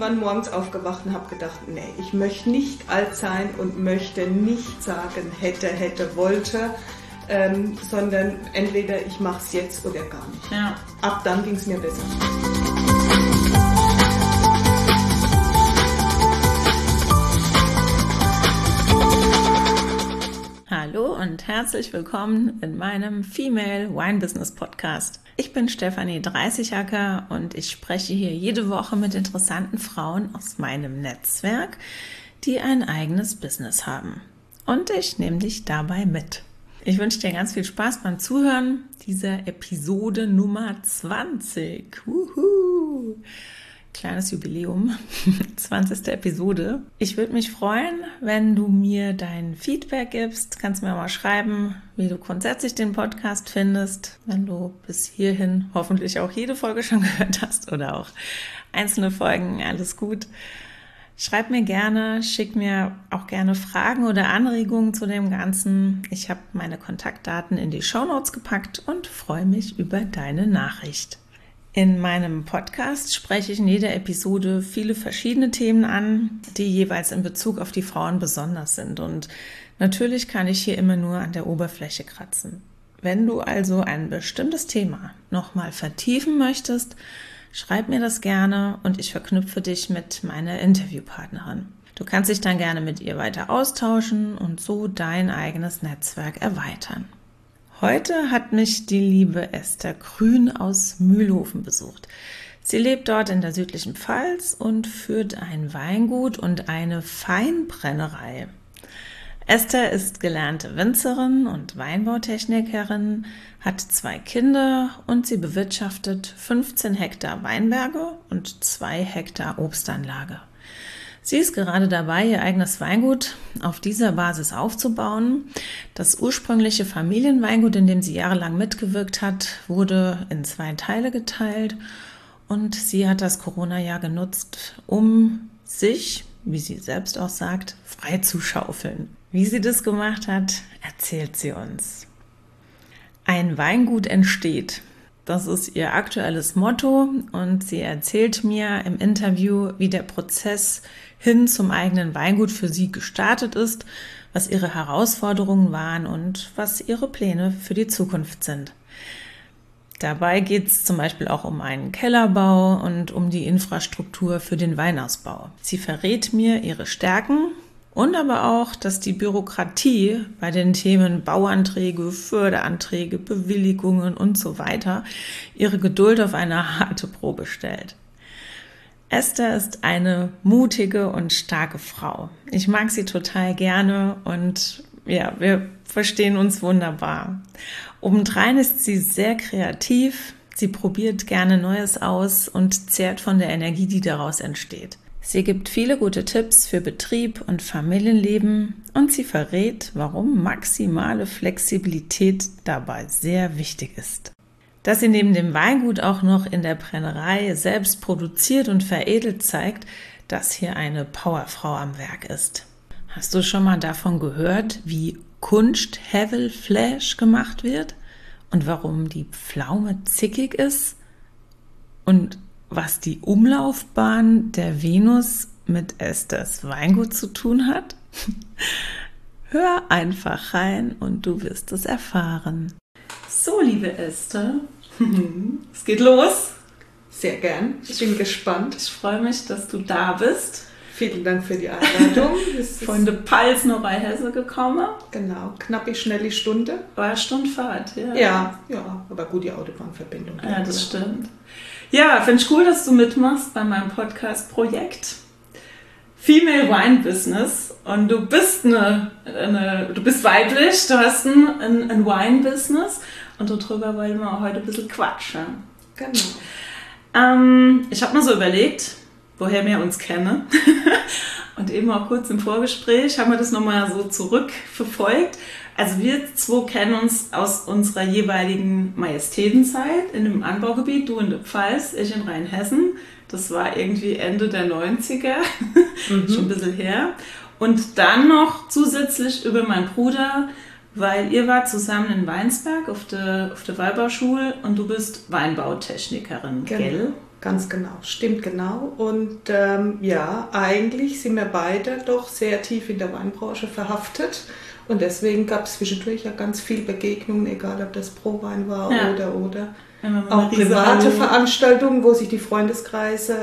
irgendwann morgens aufgewacht und habe gedacht, nee, ich möchte nicht alt sein und möchte nicht sagen, hätte, wollte, sondern entweder ich mache es jetzt oder gar nicht. Ja. Ab dann ging es mir besser. Hallo und herzlich willkommen in meinem Female Wine Business Podcast. Ich bin Stefanie Dreißigacker und ich spreche hier jede Woche mit interessanten Frauen aus meinem Netzwerk, die ein eigenes Business haben. Und ich nehme dich dabei mit. Ich wünsche dir ganz viel Spaß beim Zuhören dieser Episode Nummer 20. Wuhu! Kleines Jubiläum, 20. Episode. Ich würde mich freuen, wenn du mir dein Feedback gibst. Kannst mir mal schreiben, wie du grundsätzlich den Podcast findest, wenn du bis hierhin hoffentlich auch jede Folge schon gehört hast oder auch einzelne Folgen. Alles gut. Schreib mir gerne, schick mir auch gerne Fragen oder Anregungen zu dem Ganzen. Ich habe meine Kontaktdaten in die Shownotes gepackt und freue mich über deine Nachricht. In meinem Podcast spreche ich in jeder Episode viele verschiedene Themen an, die jeweils in Bezug auf die Frauen besonders sind. Und natürlich kann ich hier immer nur an der Oberfläche kratzen. Wenn du also ein bestimmtes Thema nochmal vertiefen möchtest, schreib mir das gerne und ich verknüpfe dich mit meiner Interviewpartnerin. Du kannst dich dann gerne mit ihr weiter austauschen und so dein eigenes Netzwerk erweitern. Heute hat mich die liebe Esther Grün aus Mühlhofen besucht. Sie lebt dort in der südlichen Pfalz und führt ein Weingut und eine Feinbrennerei. Esther ist gelernte Winzerin und Weinbautechnikerin, hat 2 Kinder und sie bewirtschaftet 15 Hektar Weinberge und 2 Hektar Obstanlage. Sie ist gerade dabei, ihr eigenes Weingut auf dieser Basis aufzubauen. Das ursprüngliche Familienweingut, in dem sie jahrelang mitgewirkt hat, wurde in 2 Teile geteilt und sie hat das Corona-Jahr genutzt, um sich, wie sie selbst auch sagt, frei zu schaufeln. Wie sie das gemacht hat, erzählt sie uns. Ein Weingut entsteht. Das ist ihr aktuelles Motto und sie erzählt mir im Interview, wie der Prozess hin zum eigenen Weingut für sie gestartet ist, was ihre Herausforderungen waren und was ihre Pläne für die Zukunft sind. Dabei geht es zum Beispiel auch um einen Kellerbau und um die Infrastruktur für den Weinausbau. Sie verrät mir ihre Stärken und aber auch, dass die Bürokratie bei den Themen Bauanträge, Förderanträge, Bewilligungen und so weiter ihre Geduld auf eine harte Probe stellt. Esther ist eine mutige und starke Frau. Ich mag sie total gerne und ja, wir verstehen uns wunderbar. Obendrein ist sie sehr kreativ, sie probiert gerne Neues aus und zehrt von der Energie, die daraus entsteht. Sie gibt viele gute Tipps für Betrieb und Familienleben und sie verrät, warum maximale Flexibilität dabei sehr wichtig ist. Dass sie neben dem Weingut auch noch in der Brennerei selbst produziert und veredelt, zeigt, dass hier eine Powerfrau am Werk ist. Hast du schon mal davon gehört, wie Kunst-Hevel-Flash gemacht wird und warum die Pflaume zickig ist und was die Umlaufbahn der Venus mit Esthers Weingut zu tun hat? Hör einfach rein und du wirst es erfahren. So, liebe Esther, es geht los. Sehr gern. Ich bin gespannt. Ich freue mich, dass du da bist. Vielen Dank für die Einladung. Von der Pfalz noch bei Hesse gekommen. Genau, knappe schnelle Stunde. War eine Stunde Fahrt, ja. Ja, aber gut, die Autobahnverbindung. Ja, das stimmt. Ja, finde ich cool, dass du mitmachst bei meinem Podcast-Projekt Female Wine Business. Und du bist du bist weiblich, du hast ein Wine Business und darüber wollen wir heute ein bisschen quatschen. Genau. Ich habe mir so überlegt, woher wir uns kennen. Und eben auch kurz im Vorgespräch haben wir das nochmal so zurückverfolgt. Also wir 2 kennen uns aus unserer jeweiligen Majestätenzeit in dem Anbaugebiet, du in der Pfalz, ich in Rheinhessen. Das war irgendwie Ende der 90er, schon ein bisschen her. Und dann noch zusätzlich über meinen Bruder, weil ihr wart zusammen in Weinsberg auf der Weinbauschule und du bist Weinbautechnikerin, genau. gell? Ganz genau, stimmt genau. Und ja, eigentlich sind wir beide doch sehr tief in der Weinbranche verhaftet. Und deswegen gab es zwischendurch ja ganz viele Begegnungen, egal ob das Pro-Wein war oder auch private Veranstaltungen, wo sich die Freundeskreise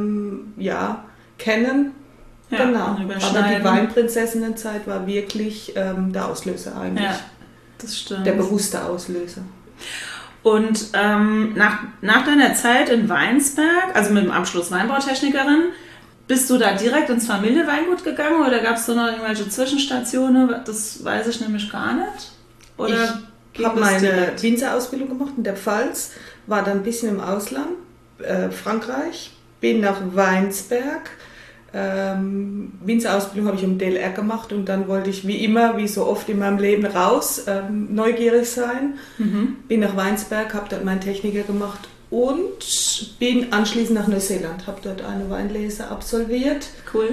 kennen. Ja, genau. Aber die Weinprinzessinnenzeit war wirklich der Auslöser eigentlich. Ja, das stimmt. Der bewusste Auslöser. Und nach deiner Zeit in Weinsberg, also mit dem Abschluss Weinbautechnikerin, bist du da direkt ins Familienweingut gegangen oder gab es da noch irgendwelche Zwischenstationen? Das weiß ich nämlich gar nicht. Oder ich habe meine Winzerausbildung gemacht in der Pfalz, war dann ein bisschen im Ausland, Frankreich, bin nach Weinsberg. Winzerausbildung habe ich im DLR gemacht und dann wollte ich wie immer, wie so oft in meinem Leben raus, neugierig sein. Bin nach Weinsberg, habe dort meinen Techniker gemacht und bin anschließend nach Neuseeland, habe dort eine Weinlese absolviert. Cool.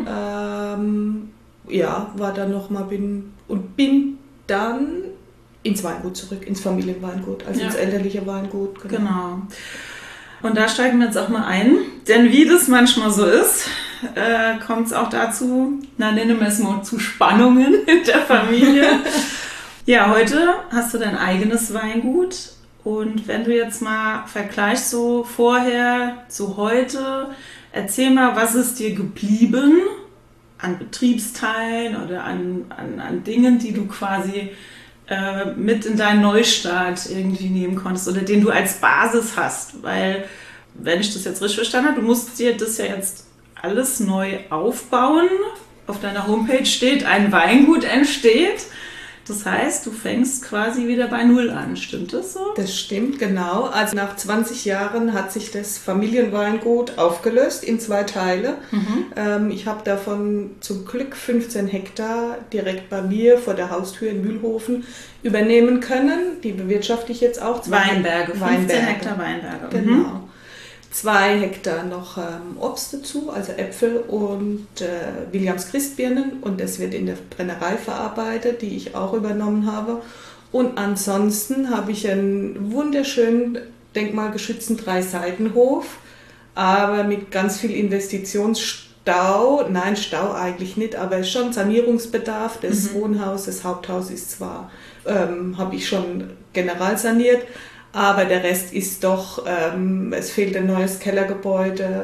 War dann nochmal, bin dann ins Weingut zurück, ins Familienweingut, also ins elterliche Weingut. Genau. Und da steigen wir jetzt auch mal ein, denn wie das manchmal so ist, kommt es auch dazu, nennen wir es mal zu Spannungen in der Familie. Ja, heute hast du dein eigenes Weingut und wenn du jetzt mal vergleichst so vorher zu heute, erzähl mal, was ist dir geblieben an Betriebsteilen oder an Dingen, die du quasi mit in deinen Neustart irgendwie nehmen konntest oder den du als Basis hast, weil, wenn ich das jetzt richtig verstanden habe, du musst dir das ja jetzt alles neu aufbauen. Auf deiner Homepage steht, ein Weingut entsteht. Das heißt, du fängst quasi wieder bei Null an. Stimmt das so? Das stimmt, genau. Also nach 20 Jahren hat sich das Familienweingut aufgelöst in 2 Teile. Ich habe davon zum Glück 15 Hektar direkt bei mir vor der Haustür in Mühlhofen übernehmen können. Die bewirtschafte ich jetzt auch. 15 Hektar Weinberge. Genau. 2 Hektar noch Obst dazu, also Äpfel und Williams Christbirnen und das wird in der Brennerei verarbeitet, die ich auch übernommen habe. Und ansonsten habe ich einen wunderschönen, denkmalgeschützten 3-Seitenhof, aber mit ganz viel Investitionsstau. Nein, Stau eigentlich nicht, aber schon Sanierungsbedarf des Wohnhauses. Das Haupthaus ist zwar, habe ich schon general saniert, aber der Rest ist doch, es fehlt ein neues Kellergebäude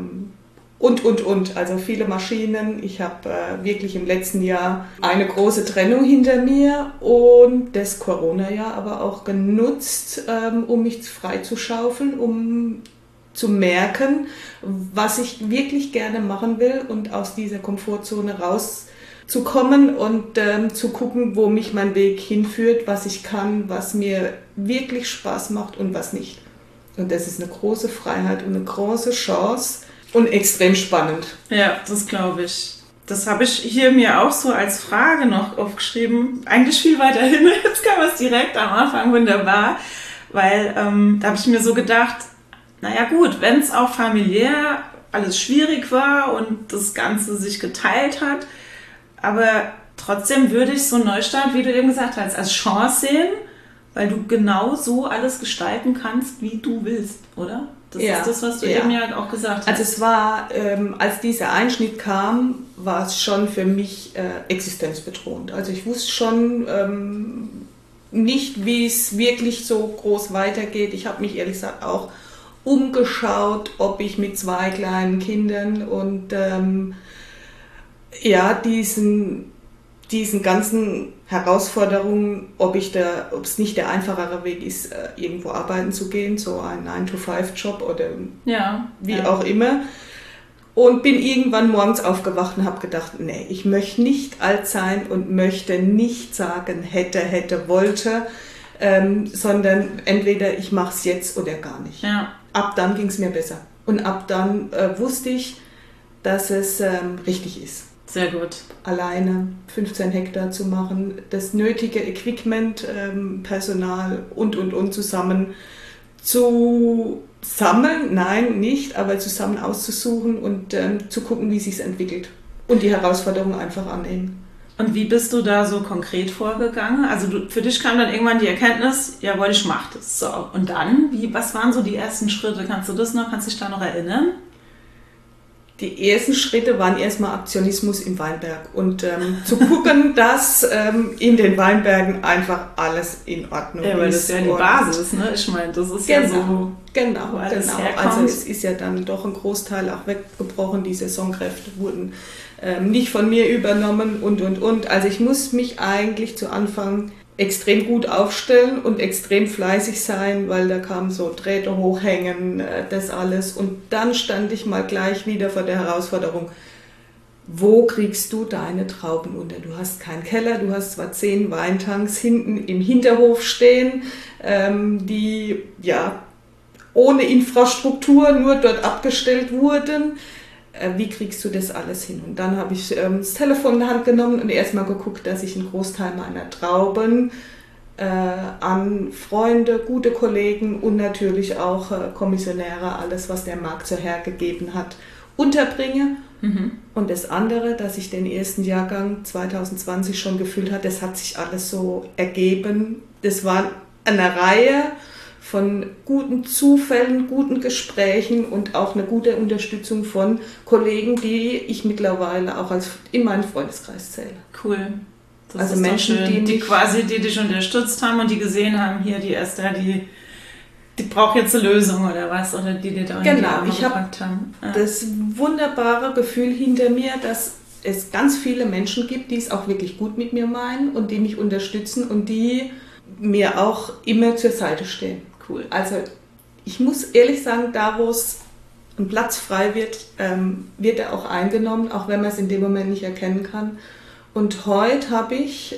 und. Also viele Maschinen. Ich habe wirklich im letzten Jahr eine große Trennung hinter mir und das Corona-Jahr aber auch genutzt, um mich freizuschaufeln, um zu merken, was ich wirklich gerne machen will und aus dieser Komfortzone rauszukommen und zu gucken, wo mich mein Weg hinführt, was ich kann, was mir wirklich Spaß macht und was nicht. Und das ist eine große Freiheit und eine große Chance und extrem spannend. Ja, das glaube ich. Das habe ich hier mir auch so als Frage noch aufgeschrieben. Eigentlich viel weiter hin. Jetzt kann man es direkt am Anfang wunderbar, weil da habe ich mir so gedacht, naja gut, wenn es auch familiär alles schwierig war und das Ganze sich geteilt hat, aber trotzdem würde ich so einen Neustart, wie du eben gesagt hast, als Chance sehen, weil du genau so alles gestalten kannst, wie du willst, oder? Das ist das, was du eben ja auch gesagt hast. Also es war, als dieser Einschnitt kam, war es schon für mich existenzbedrohend. Also ich wusste schon nicht, wie es wirklich so groß weitergeht. Ich habe mich ehrlich gesagt auch umgeschaut, ob ich mit 2 kleinen Kindern und diesen ganzen Herausforderungen, ob es nicht der einfachere Weg ist, irgendwo arbeiten zu gehen, so ein 9-to-5-Job oder wie auch immer. Und bin irgendwann morgens aufgewacht und habe gedacht, nee, ich möchte nicht alt sein und möchte nicht sagen, hätte, wollte, sondern entweder ich mache es jetzt oder gar nicht. Ja. Ab dann ging es mir besser. Und ab dann wusste ich, dass es richtig ist. Sehr gut. Alleine 15 Hektar zu machen, das nötige Equipment, Personal und zusammen zu sammeln, nein, nicht, aber zusammen auszusuchen und zu gucken, wie es sich entwickelt. Und die Herausforderungen einfach annehmen. Und wie bist du da so konkret vorgegangen? Also für dich kam dann irgendwann die Erkenntnis, jawohl, ich mache das. So, und dann, was waren so die ersten Schritte? Kannst du dich da noch erinnern? Die ersten Schritte waren erstmal Aktionismus im Weinberg und zu gucken, dass in den Weinbergen einfach alles in Ordnung ist. Ja, weil das ist ja die Basis, ne? Ich meine, das ist ja so... Genau. Also es ist ja dann doch ein Großteil auch weggebrochen. Die Saisonkräfte wurden nicht von mir übernommen und. Also ich muss mich eigentlich zu Anfang extrem gut aufstellen und extrem fleißig sein, weil da kam so Drähte hochhängen, das alles. Und dann stand ich mal gleich wieder vor der Herausforderung, wo kriegst du deine Trauben unter? Du hast keinen Keller, du hast zwar 10 Weintanks hinten im Hinterhof stehen, die ja ohne Infrastruktur nur dort abgestellt wurden. Wie kriegst du das alles hin? Und dann habe ich das Telefon in die Hand genommen und erstmal geguckt, dass ich einen Großteil meiner Trauben an Freunde, gute Kollegen und natürlich auch Kommissionäre, alles was der Markt so hergegeben hat, unterbringe. Und das andere, dass ich den ersten Jahrgang 2020 schon gefühlt habe, das hat sich alles so ergeben. Das war eine Reihe von guten Zufällen, guten Gesprächen und auch eine gute Unterstützung von Kollegen, die ich mittlerweile auch in meinen Freundeskreis zähle. Cool. Das also ist Menschen, die dich unterstützt haben und die gesehen haben, hier die Esther, die braucht jetzt eine Lösung oder was, oder die dir da in die Arme gepackt haben. Ja. Das wunderbare Gefühl hinter mir, dass es ganz viele Menschen gibt, die es auch wirklich gut mit mir meinen und die mich unterstützen und die mir auch immer zur Seite stehen. Cool. Also ich muss ehrlich sagen, da wo es ein Platz frei wird, wird er auch eingenommen, auch wenn man es in dem Moment nicht erkennen kann. Und heute habe ich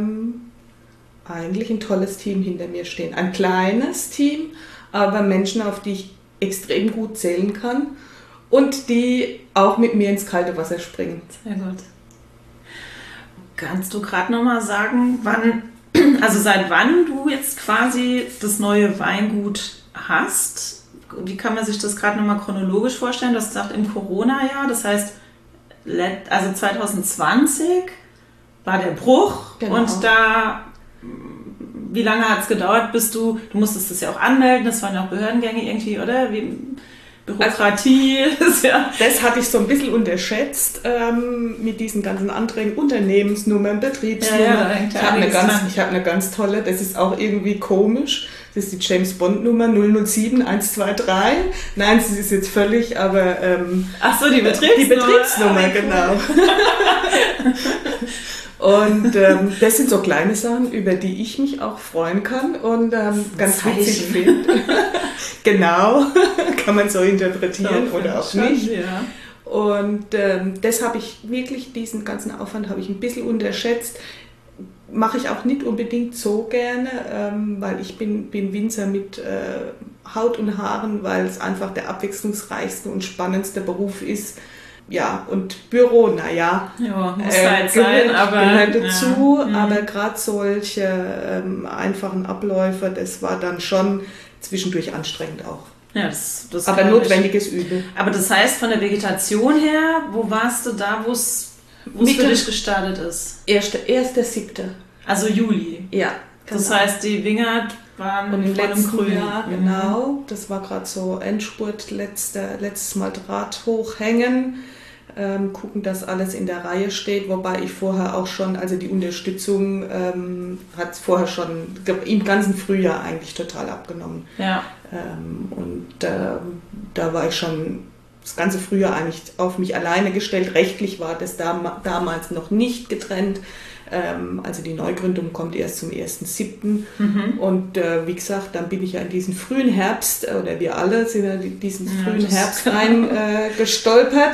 eigentlich ein tolles Team hinter mir stehen. Ein kleines Team, aber Menschen, auf die ich extrem gut zählen kann und die auch mit mir ins kalte Wasser springen. Sehr gut. Kannst du gerade nochmal sagen, seit wann du jetzt quasi das neue Weingut hast? Wie kann man sich das gerade nochmal chronologisch vorstellen? Du hast gesagt, im Corona-Jahr, das heißt, also 2020 war der Bruch. Genau. Und wie lange hat es gedauert, bis du musstest das ja auch anmelden, das waren ja auch Behördengänge irgendwie, oder? Bürokratie. Also, das hatte ich so ein bisschen unterschätzt mit diesen ganzen Anträgen, Unternehmensnummern, Betriebsnummern. Ja, ich habe eine ganz tolle, das ist auch irgendwie komisch, das ist die James Bond Nummer 007 123. Nein, sie ist jetzt völlig, aber... Ach so, die Betriebsnummer. Die Betriebsnummer, genau. Und das sind so kleine Sachen, über die ich mich auch freuen kann und ganz witzig finde. Genau, kann man so interpretieren oder auch nicht. Ja. Und das habe ich wirklich, diesen ganzen Aufwand habe ich ein bisschen unterschätzt. Mache ich auch nicht unbedingt so gerne, weil ich bin Winzer mit Haut und Haaren, weil es einfach der abwechslungsreichste und spannendste Beruf ist. Ja, und Büro, naja, muss halt sein, aber gehört dazu, aber gerade solche einfachen Abläufe, das war dann schon zwischendurch anstrengend auch. Ja, das aber notwendiges Übel. Aber das heißt, von der Vegetation her, wo warst du da, wo es für dich gestartet ist? 1.7. Also Juli. Ja, genau. Das heißt, die Wingert waren und im letzten Grün. Jahr, genau, das war gerade so Endspurt, letztes Mal Draht hochhängen. Gucken, dass alles in der Reihe steht, wobei ich vorher auch schon, also die Unterstützung hat vorher schon im ganzen Frühjahr eigentlich total abgenommen. Ja. Da war ich schon das ganze Frühjahr eigentlich auf mich alleine gestellt. Rechtlich war das damals noch nicht getrennt. Also die Neugründung kommt erst zum 1.7. Und wie gesagt, dann bin ich ja in diesen frühen Herbst, oder wir alle sind ja in diesen frühen Herbst reingestolpert.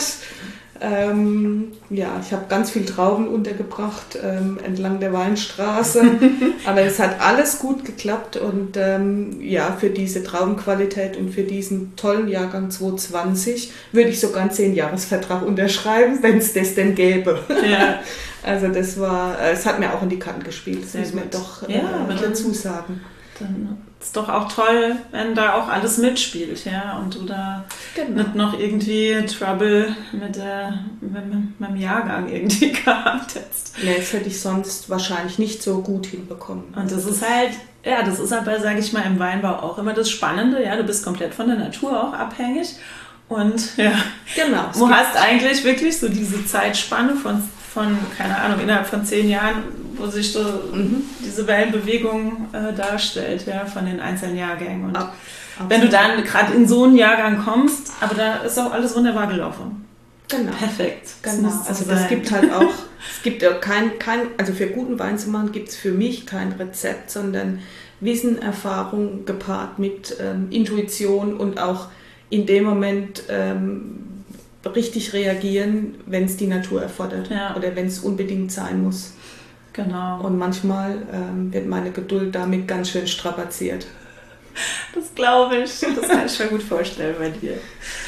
Ich habe ganz viel Trauben untergebracht entlang der Weinstraße, aber es hat alles gut geklappt und für diese Traubenqualität und für diesen tollen Jahrgang 2020 würde ich sogar einen 10-Jahres-Vertrag unterschreiben, wenn es das denn gäbe. Ja. Also das war, es hat mir auch in die Karten gespielt, das muss man doch dazu sagen. Dann ist doch auch toll, wenn da auch alles mitspielt, ja, und du da nicht noch irgendwie Trouble mit dem Jahrgang irgendwie gehabt hättest. Nee, das hätte ich sonst wahrscheinlich nicht so gut hinbekommen. Und das ist halt, ja, das ist aber, sage ich mal, im Weinbau auch immer das Spannende, ja, du bist komplett von der Natur auch abhängig und ja, genau, du hast eigentlich wirklich so diese Zeitspanne von, keine Ahnung, innerhalb von 10 Jahren, wo sich so diese Wellenbewegung darstellt, ja, von den einzelnen Jahrgängen. Und wenn du dann gerade in so einen Jahrgang kommst, aber da ist auch alles wunderbar gelaufen. Genau. Perfekt. Genau. Also das gibt halt auch, es gibt ja also für guten Wein zu machen gibt es für mich kein Rezept, sondern Wissen, Erfahrung gepaart mit Intuition und auch in dem Moment richtig reagieren, wenn es die Natur erfordert oder wenn es unbedingt sein muss. Genau. Und manchmal wird meine Geduld damit ganz schön strapaziert. Das glaube ich. Das kann ich mir gut vorstellen bei dir.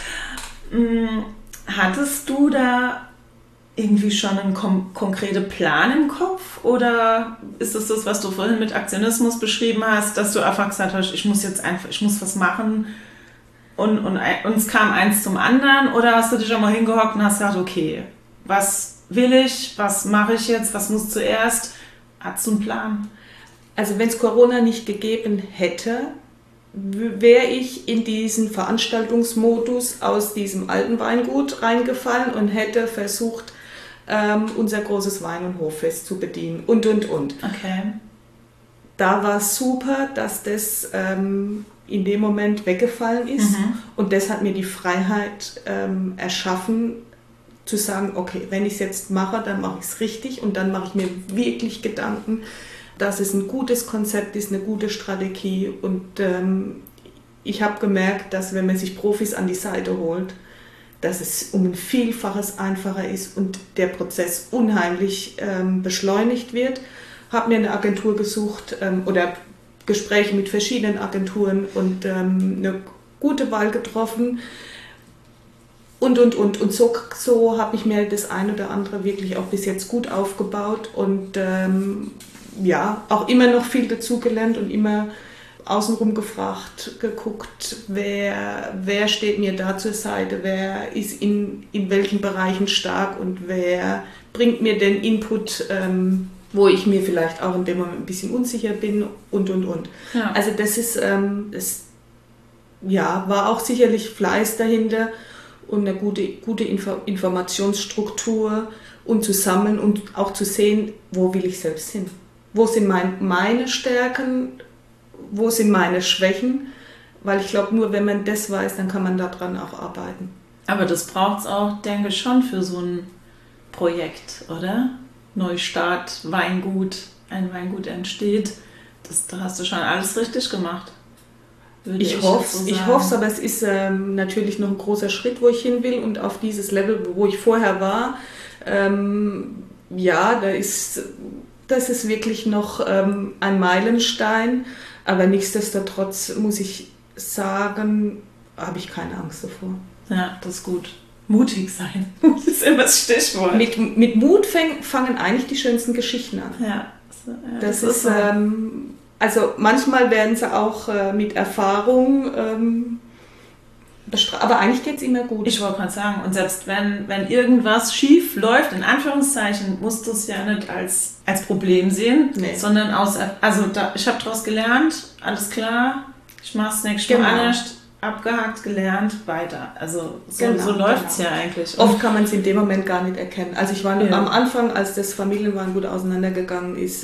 Hattest du da irgendwie schon einen konkreten Plan im Kopf? Oder ist es das, was du vorhin mit Aktionismus beschrieben hast, dass du einfach gesagt hast, ich muss was machen und es kam eins zum anderen? Oder hast du dich auch mal hingehockt und hast gesagt, okay, was will ich, was mache ich jetzt, was muss zuerst? Hast du einen Plan? Also wenn es Corona nicht gegeben hätte, wäre ich in diesen Veranstaltungsmodus aus diesem alten Weingut reingefallen und hätte versucht, unser großes Wein- und Hoffest zu bedienen und. Okay. Da war es super, dass das in dem Moment weggefallen ist und das hat mir die Freiheit erschaffen, zu sagen, okay, wenn ich es jetzt mache, dann mache ich es richtig und dann mache ich mir wirklich Gedanken, dass es ein gutes Konzept ist, eine gute Strategie und ich habe gemerkt, dass wenn man sich Profis an die Seite holt, dass es um ein Vielfaches einfacher ist und der Prozess unheimlich beschleunigt wird. Habe mir eine Agentur gesucht oder Gespräche mit verschiedenen Agenturen und eine gute Wahl getroffen und. Und so habe ich mir das ein oder andere wirklich auch bis jetzt gut aufgebaut und auch immer noch viel dazugelernt und immer außenrum gefragt, geguckt, wer steht mir da zur Seite, wer ist in welchen Bereichen stark und wer bringt mir den Input, wo ich mir vielleicht auch in dem Moment ein bisschen unsicher bin und. Ja. Also das ist, war auch sicherlich Fleiß dahinter und eine gute Informationsstruktur und zu sammeln und auch zu sehen, wo will ich selbst hin. Wo sind meine Stärken, wo sind meine Schwächen? Weil ich glaube, nur wenn man das weiß, dann kann man daran auch arbeiten. Aber das braucht es auch, denke ich, schon für so ein Projekt, oder? Neustart, Weingut, ein Weingut entsteht. Da hast du schon alles richtig gemacht. Ich hoffe es, aber es ist natürlich noch ein großer Schritt, wo ich hin will und auf dieses Level, wo ich vorher war, das ist wirklich noch ein Meilenstein, aber nichtsdestotrotz muss ich sagen, habe ich keine Angst davor. Ja, das ist gut. Mutig sein. Mut ist immer das Stichwort. Mit Mut fangen eigentlich die schönsten Geschichten an. Ja, das ist so. Also manchmal werden sie auch mit Erfahrung aber eigentlich geht es immer gut. Ich wollte gerade sagen, und selbst wenn irgendwas schief läuft, in Anführungszeichen, musst du es ja nicht als Problem sehen, sondern ich habe daraus gelernt, alles klar, ich mache es nächstes Mal anders, abgehakt, gelernt, weiter. Also so läuft es ja eigentlich. Oft kann man es in dem Moment gar nicht erkennen. Also ich war am Anfang, als das Familienweingut auseinandergegangen ist,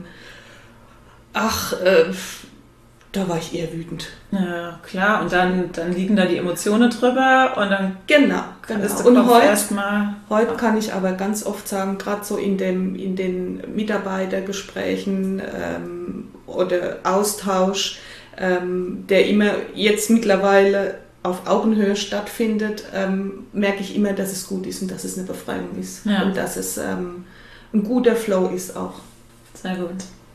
da war ich eher wütend. Ja, klar. Und dann liegen da die Emotionen drüber und dann genau. ist der und Kopf heute kann ich aber ganz oft sagen, gerade so in den Mitarbeitergesprächen oder Austausch, der immer jetzt mittlerweile auf Augenhöhe stattfindet, merke ich immer, dass es gut ist und dass es eine Befreiung ist. Ja. Und dass es ein guter Flow ist auch. Sehr gut.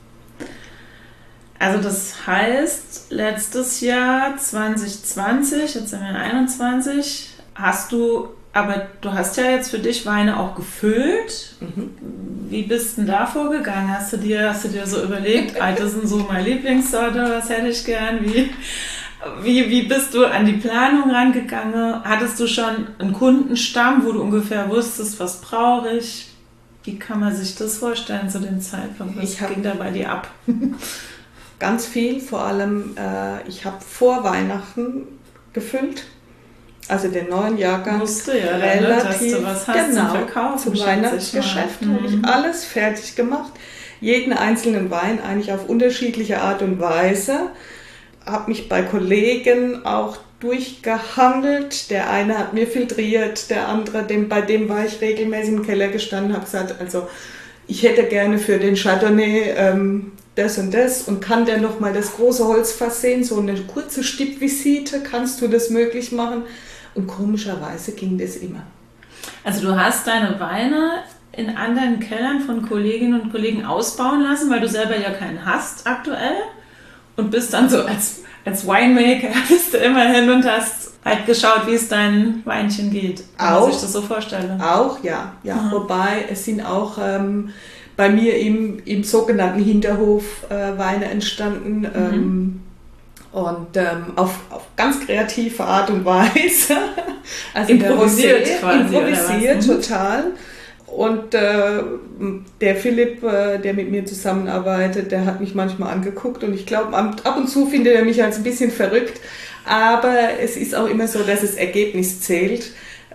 Also das heißt, letztes Jahr 2020, jetzt sind wir in 2021, du hast ja jetzt für dich Weine auch gefüllt. Mhm. Wie bist du denn da vorgegangen? Hast du dir so überlegt, das sind so meine Lieblingssorte, was hätte ich gern? Wie bist du an die Planung rangegangen? Hattest du schon einen Kundenstamm, wo du ungefähr wusstest, was brauche ich? Wie kann man sich das vorstellen zu dem Zeitpunkt? Was ging da bei dir ab? Ganz viel, vor allem ich habe vor Weihnachten gefüllt, also den neuen Jahrgang. Wusste ja, relativ, dass du was hast genau, zum Verkaufen. Zum Weihnachtsgeschäft habe ich alles fertig gemacht, jeden einzelnen Wein eigentlich auf unterschiedliche Art und Weise. Habe mich bei Kollegen auch durchgehandelt. Der eine hat mir filtriert, der andere, bei dem war ich regelmäßig im Keller gestanden, habe gesagt, also ich hätte gerne für den Chardonnay das und kann der nochmal das große Holzfass sehen, so eine kurze Stippvisite, kannst du das möglich machen? Und komischerweise ging das immer. Also du hast deine Weine in anderen Kellern von Kolleginnen und Kollegen ausbauen lassen, weil du selber ja keinen hast aktuell und bist dann so als Winemaker bist du immer hin und hast halt geschaut, wie es deinen Weinchen geht, wenn man sich das so vorstelle. Auch, ja. Wobei es sind auch bei mir im sogenannten Hinterhof Weine entstanden und auf ganz kreative Art und Weise. Also improvisiert improvisiert total. Und der Philipp, der mit mir zusammenarbeitet, der hat mich manchmal angeguckt und ich glaube, ab und zu findet er mich als ein bisschen verrückt, aber es ist auch immer so, dass das Ergebnis zählt.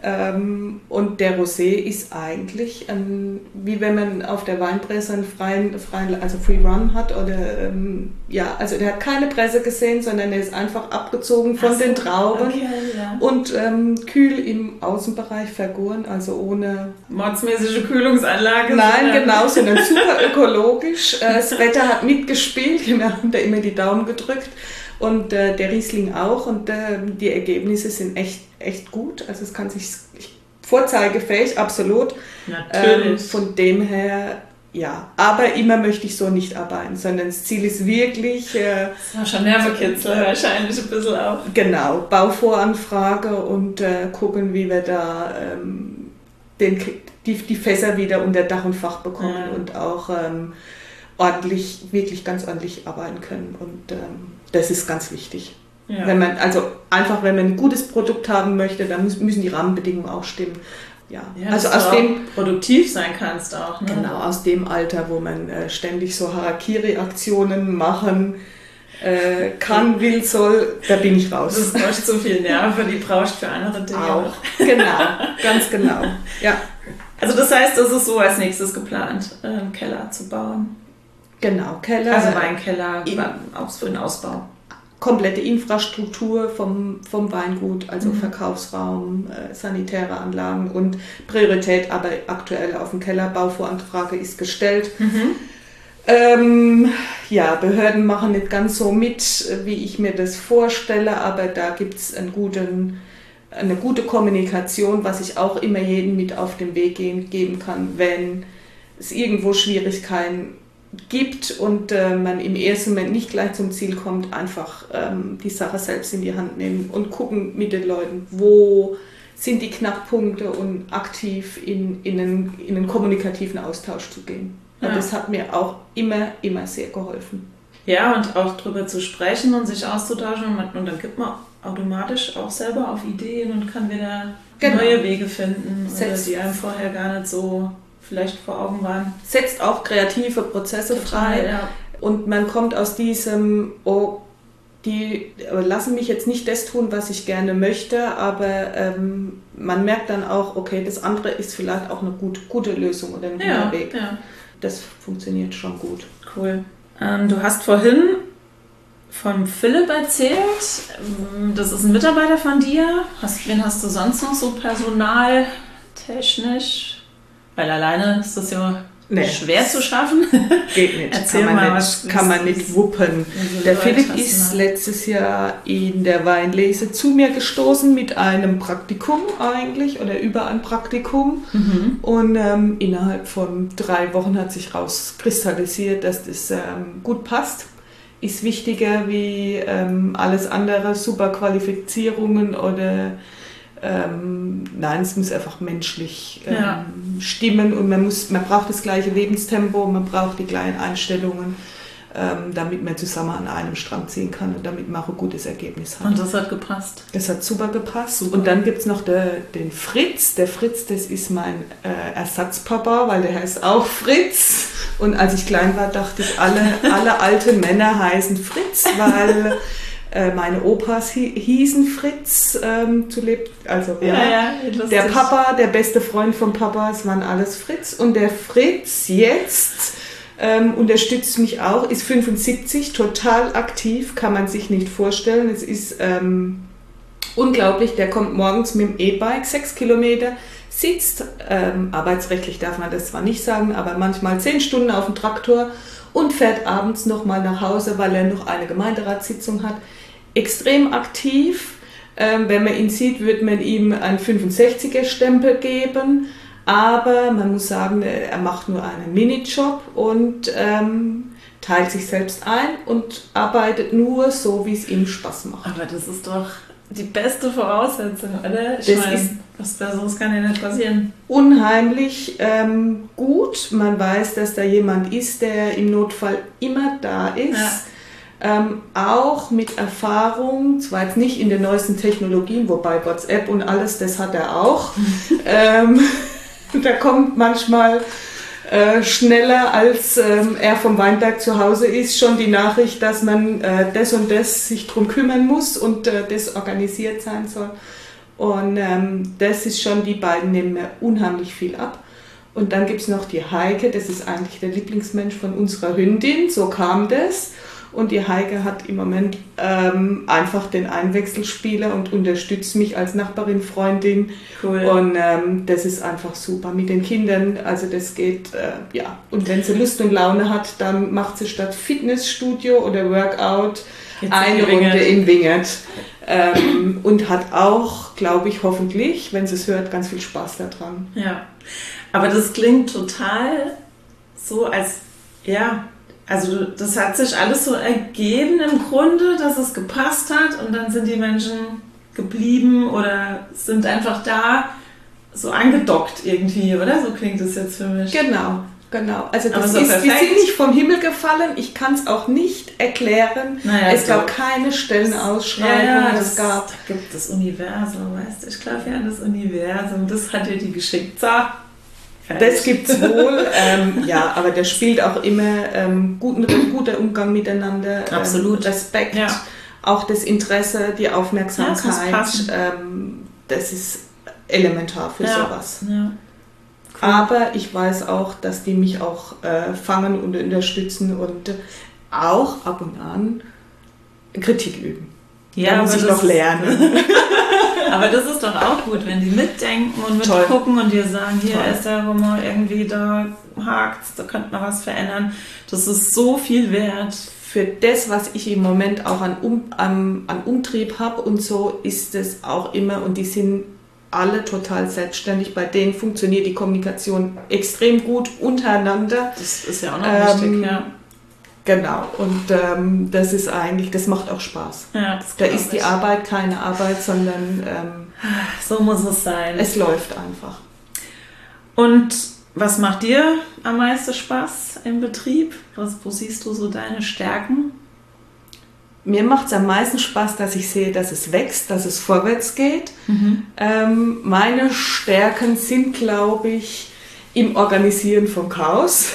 Und der Rosé ist eigentlich, wie wenn man auf der Weinpresse einen freien also Free Run hat oder also der hat keine Presse gesehen, sondern der ist einfach abgezogen von den Trauben und kühl im Außenbereich vergoren, also ohne mordsmäßige Kühlungsanlage. Nein, genau, sondern super ökologisch. Das Wetter hat mitgespielt, wir haben da immer die Daumen gedrückt. Und der Riesling auch und die Ergebnisse sind echt gut. Also es kann sich vorzeigefähig, absolut. Natürlich. Von dem her, ja. Aber immer möchte ich so nicht arbeiten, sondern das Ziel ist wirklich... das war schon Nervenkitzel wahrscheinlich ein bisschen auch. Genau, Bauvoranfrage und gucken, wie wir da die Fässer wieder unter Dach und Fach bekommen und auch wirklich ganz ordentlich arbeiten können. Und das ist ganz wichtig. Ja. Wenn man ein gutes Produkt haben möchte, dann müssen die Rahmenbedingungen auch stimmen. Ja, also aus dem produktiv sein kannst auch. Ne? Genau, aus dem Alter, wo man ständig so Harakiri-Aktionen machen kann, will, soll, da bin ich raus. Das braucht zu viel Nerven, die brauchst für andere Dinge. Auch, genau, ganz genau. Ja. Also das heißt, das ist so als nächstes geplant, einen Keller zu bauen. Genau, Keller. Also Weinkeller für den Ausbau. Komplette Infrastruktur vom Weingut, also Verkaufsraum, sanitäre Anlagen und Priorität aber aktuell auf dem Keller. Bauvoranfrage ist gestellt. Behörden machen nicht ganz so mit, wie ich mir das vorstelle, aber da gibt es eine gute Kommunikation, was ich auch immer jedem mit auf den Weg geben kann, wenn es irgendwo Schwierigkeiten gibt und man im ersten Moment nicht gleich zum Ziel kommt, einfach die Sache selbst in die Hand nehmen und gucken mit den Leuten, wo sind die Knackpunkte und aktiv in einen kommunikativen Austausch zu gehen. Ja. Und das hat mir auch immer sehr geholfen. Ja, und auch darüber zu sprechen und sich auszutauschen und dann gibt man automatisch auch selber auf Ideen und kann wieder neue Wege finden, die einem vorher gar nicht so vielleicht vor Augen waren. Setzt auch kreative Prozesse frei. Ja. Und man kommt aus diesem, die lassen mich jetzt nicht das tun, was ich gerne möchte, aber man merkt dann auch, okay, das andere ist vielleicht auch eine gute Lösung oder ein guter Weg. Ja. Das funktioniert schon gut. Cool. Du hast vorhin vom Philipp erzählt, das ist ein Mitarbeiter von dir. Wen hast du sonst noch so personaltechnisch? Weil alleine ist das ja schwer zu schaffen. Geht nicht. Erzähl kann man nicht wuppen. Der Philipp ist letztes Jahr in der Weinlese zu mir gestoßen mit einem Praktikum eigentlich oder über ein Praktikum. Und innerhalb von 3 Wochen hat sich rauskristallisiert, dass das gut passt. Ist wichtiger wie alles andere, super Qualifizierungen oder Nein, es muss einfach menschlich stimmen und man braucht das gleiche Lebenstempo, man braucht die gleichen Einstellungen, damit man zusammen an einem Strang ziehen kann und damit man auch ein gutes Ergebnis hat. Und das hat gepasst? Das hat super gepasst. Super. Und dann gibt es noch den Fritz. Der Fritz, das ist mein Ersatzpapa, weil der heißt auch Fritz. Und als ich klein war, dachte ich, alle alten Männer heißen Fritz, weil meine Opas hießen Fritz zu Lebzeiten. Also der Papa, der beste Freund vom Papa, es waren alles Fritz. Und der Fritz jetzt unterstützt mich auch, ist 75, total aktiv, kann man sich nicht vorstellen. Es ist unglaublich, der kommt morgens mit dem E-Bike 6 Kilometer, sitzt, arbeitsrechtlich darf man das zwar nicht sagen, aber manchmal 10 Stunden auf dem Traktor und fährt abends nochmal nach Hause, weil er noch eine Gemeinderatssitzung hat. Extrem aktiv. Wenn man ihn sieht, wird man ihm einen 65er-Stempel geben. Aber man muss sagen, er macht nur einen Minijob und teilt sich selbst ein und arbeitet nur so, wie es ihm Spaß macht. Aber das ist doch die beste Voraussetzung, oder? Was Besseres kann ja nicht passieren. Unheimlich gut. Man weiß, dass da jemand ist, der im Notfall immer da ist. Ja. Auch mit Erfahrung, zwar jetzt nicht in den neuesten Technologien, wobei WhatsApp und alles, das hat er auch. Da kommt manchmal schneller, als er vom Weinberg zu Hause ist, schon die Nachricht, dass man das und das sich drum kümmern muss und das organisiert sein soll. Und das ist schon, die beiden nehmen mir unheimlich viel ab. Und dann gibt es noch die Heike, das ist eigentlich der Lieblingsmensch von unserer Hündin, so kam das. Und die Heike hat im Moment einfach den Einwechselspieler und unterstützt mich als Nachbarin, Freundin. Cool. Und das ist einfach super mit den Kindern. Also das geht, ja. Und wenn sie Lust und Laune hat, dann macht sie statt Fitnessstudio oder Workout eine Runde in Wingert. Und hat auch, glaube ich, hoffentlich, wenn sie es hört, ganz viel Spaß daran. Ja, aber das klingt total so, als, ja, also das hat sich alles so ergeben im Grunde, dass es gepasst hat und dann sind die Menschen geblieben oder sind einfach da so angedockt irgendwie, oder? So klingt es jetzt für mich. Genau. Also das die sind nicht vom Himmel gefallen, ich kann es auch nicht erklären. Naja, es gab keine Stellenausschreibung, es gab... Da gibt das Universum, weißt du, ich glaube ja an das Universum, das hat dir die geschickt. So. Das gibt's wohl, ja, aber der spielt auch immer guter Umgang miteinander, absolut. Respekt, auch das Interesse, die Aufmerksamkeit, das ist elementar für sowas. Ja. Cool. Aber ich weiß auch, dass die mich auch fangen und unterstützen und auch ab und an Kritik üben. Ja, da muss ich noch lernen. Aber das ist doch auch gut, wenn die mitdenken und mitgucken und dir sagen, hier ist der Humor irgendwie, da hakt's, da könnte man was verändern. Das ist so viel wert. Für das, was ich im Moment auch an Umtrieb habe und so, ist es auch immer, und die sind alle total selbstständig, bei denen funktioniert die Kommunikation extrem gut untereinander. Das ist ja auch noch wichtig, ja. Genau, und das ist eigentlich, das macht auch Spaß. Ja, da ist die Arbeit keine Arbeit, sondern so muss es sein. Es läuft einfach. Und was macht dir am meisten Spaß im Betrieb? Wo siehst du so deine Stärken? Mir macht es am meisten Spaß, dass ich sehe, dass es wächst, dass es vorwärts geht. Mhm. Meine Stärken sind, glaube ich, im Organisieren von Chaos.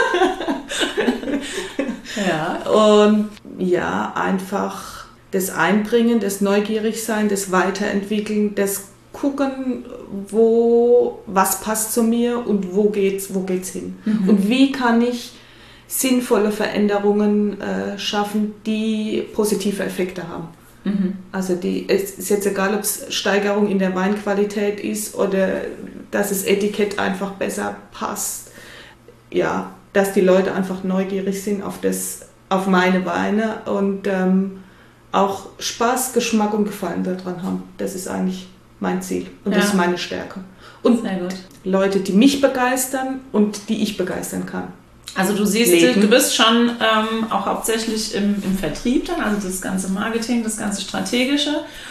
Ja. Und ja, einfach das Einbringen, das Neugierigsein, das Weiterentwickeln, das Gucken, was passt zu mir und wo geht's hin. Mhm. Und wie kann ich sinnvolle Veränderungen schaffen, die positive Effekte haben. Mhm. Also es ist jetzt egal, ob es Steigerung in der Weinqualität ist oder dass das Etikett einfach besser passt. Ja, dass die Leute einfach neugierig sind auf meine Weine und auch Spaß, Geschmack und Gefallen daran haben. Das ist eigentlich mein Ziel und das ist meine Stärke. Und sehr gut. Leute, die mich begeistern und die ich begeistern kann. Also du siehst, du bist schon auch hauptsächlich im Vertrieb dann, also das ganze Marketing, das ganze Strategische.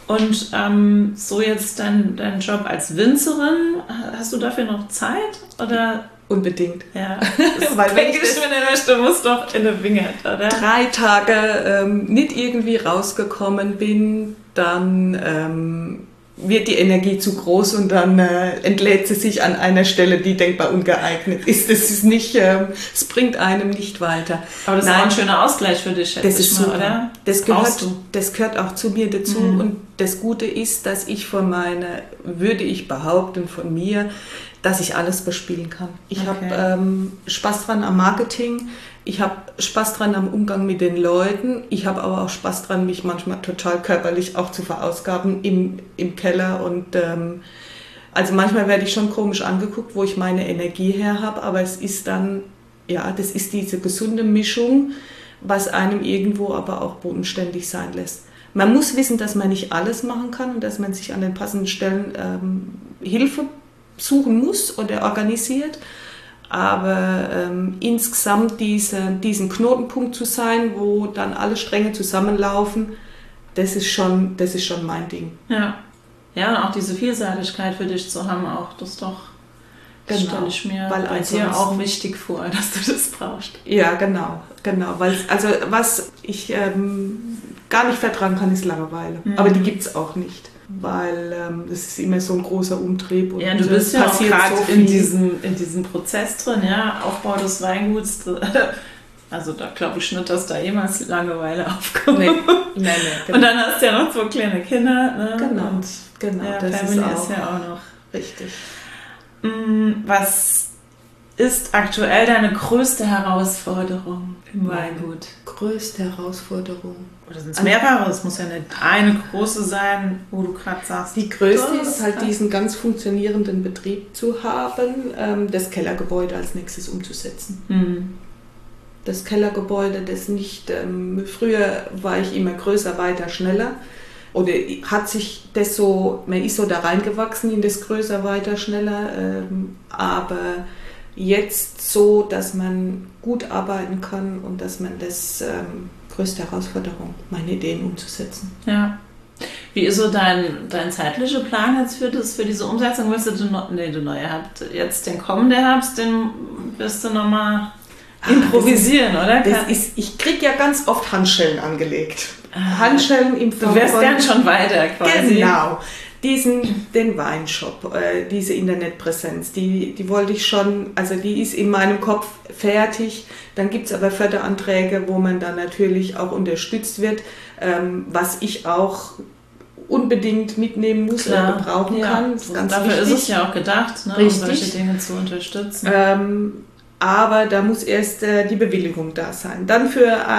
Und so jetzt dein Job als Winzerin, hast du dafür noch Zeit? Oder? Unbedingt. Ja, weil denke ich mir nämlich, du musst doch in der Wingert, oder? 3 Tage nicht irgendwie rausgekommen bin, dann wird die Energie zu groß und dann entlädt sie sich an einer Stelle, die denkbar ungeeignet ist. Das ist nicht, es bringt einem nicht weiter. Aber das ist auch ein schöner Ausgleich für dich, schätze ich mal, oder? Das gehört auch zu mir dazu. Und das Gute ist, dass ich würde ich behaupten von mir, dass ich alles bespielen kann. Ich habe Spaß dran am Marketing, ich habe Spaß dran am Umgang mit den Leuten, ich habe aber auch Spaß dran, mich manchmal total körperlich auch zu verausgaben im Keller. Und also manchmal werde ich schon komisch angeguckt, wo ich meine Energie her habe, aber es ist dann, ja, das ist diese gesunde Mischung, was einem irgendwo aber auch bodenständig sein lässt. Man muss wissen, dass man nicht alles machen kann und dass man sich an den passenden Stellen Hilfe suchen muss oder organisiert, aber insgesamt diesen Knotenpunkt zu sein, wo dann alle Stränge zusammenlaufen, das ist schon mein Ding. Ja, und auch diese Vielseitigkeit für dich zu haben, auch das doch, das stelle ich mir bei dir auch wichtig vor, dass du das brauchst. Ja, genau, weil was ich gar nicht vertragen kann, ist Langeweile, aber die gibt es auch nicht. Weil das ist immer so ein großer Umtrieb. Und ja, du bist ja auch gerade so in diesem Prozess drin, ja, Aufbau des Weinguts. Also da glaube ich nicht, dass da jemals Langeweile aufkommt. Nee, genau. Und dann hast du ja noch 2 kleine Kinder. Ne? Genau. Ja, das Family ist ja auch noch. Richtig. Was ist aktuell deine größte Herausforderung im Weingut? Größte Herausforderung? Oder sind es mehrere? Es muss ja nicht eine große sein, wo du gerade sagst. Die größte ist halt, diesen ganz funktionierenden Betrieb zu haben, das Kellergebäude als nächstes umzusetzen. Das Kellergebäude, das nicht, früher war ich immer größer, weiter, schneller. Oder hat sich das so, man ist so da reingewachsen in das größer, weiter, schneller, aber jetzt so, dass man gut arbeiten kann und dass man das größte Herausforderung, meine Ideen umzusetzen. Ja. Wie ist so dein zeitlicher Plan jetzt für diese Umsetzung? Willst du neue habt jetzt den kommenden Herbst, den wirst du nochmal improvisieren, oder? Ich kriege ja ganz oft Handschellen angelegt. Handschellen im Form. Du wärst gern schon weiter quasi. Genau. Den Weinshop, diese Internetpräsenz, die wollte ich schon, also die ist in meinem Kopf fertig. Dann gibt es aber Förderanträge, wo man dann natürlich auch unterstützt wird, was ich auch unbedingt mitnehmen muss oder brauchen kann. Das ist ganz dafür wichtig. ist es ja auch gedacht, ne, um solche Dinge zu unterstützen. Aber da muss erst die Bewilligung da sein. Dann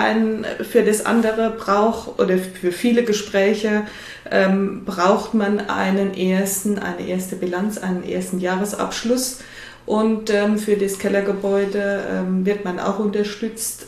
für das andere für viele Gespräche braucht man eine erste Bilanz, einen ersten Jahresabschluss. Und für das Kellergebäude wird man auch unterstützt.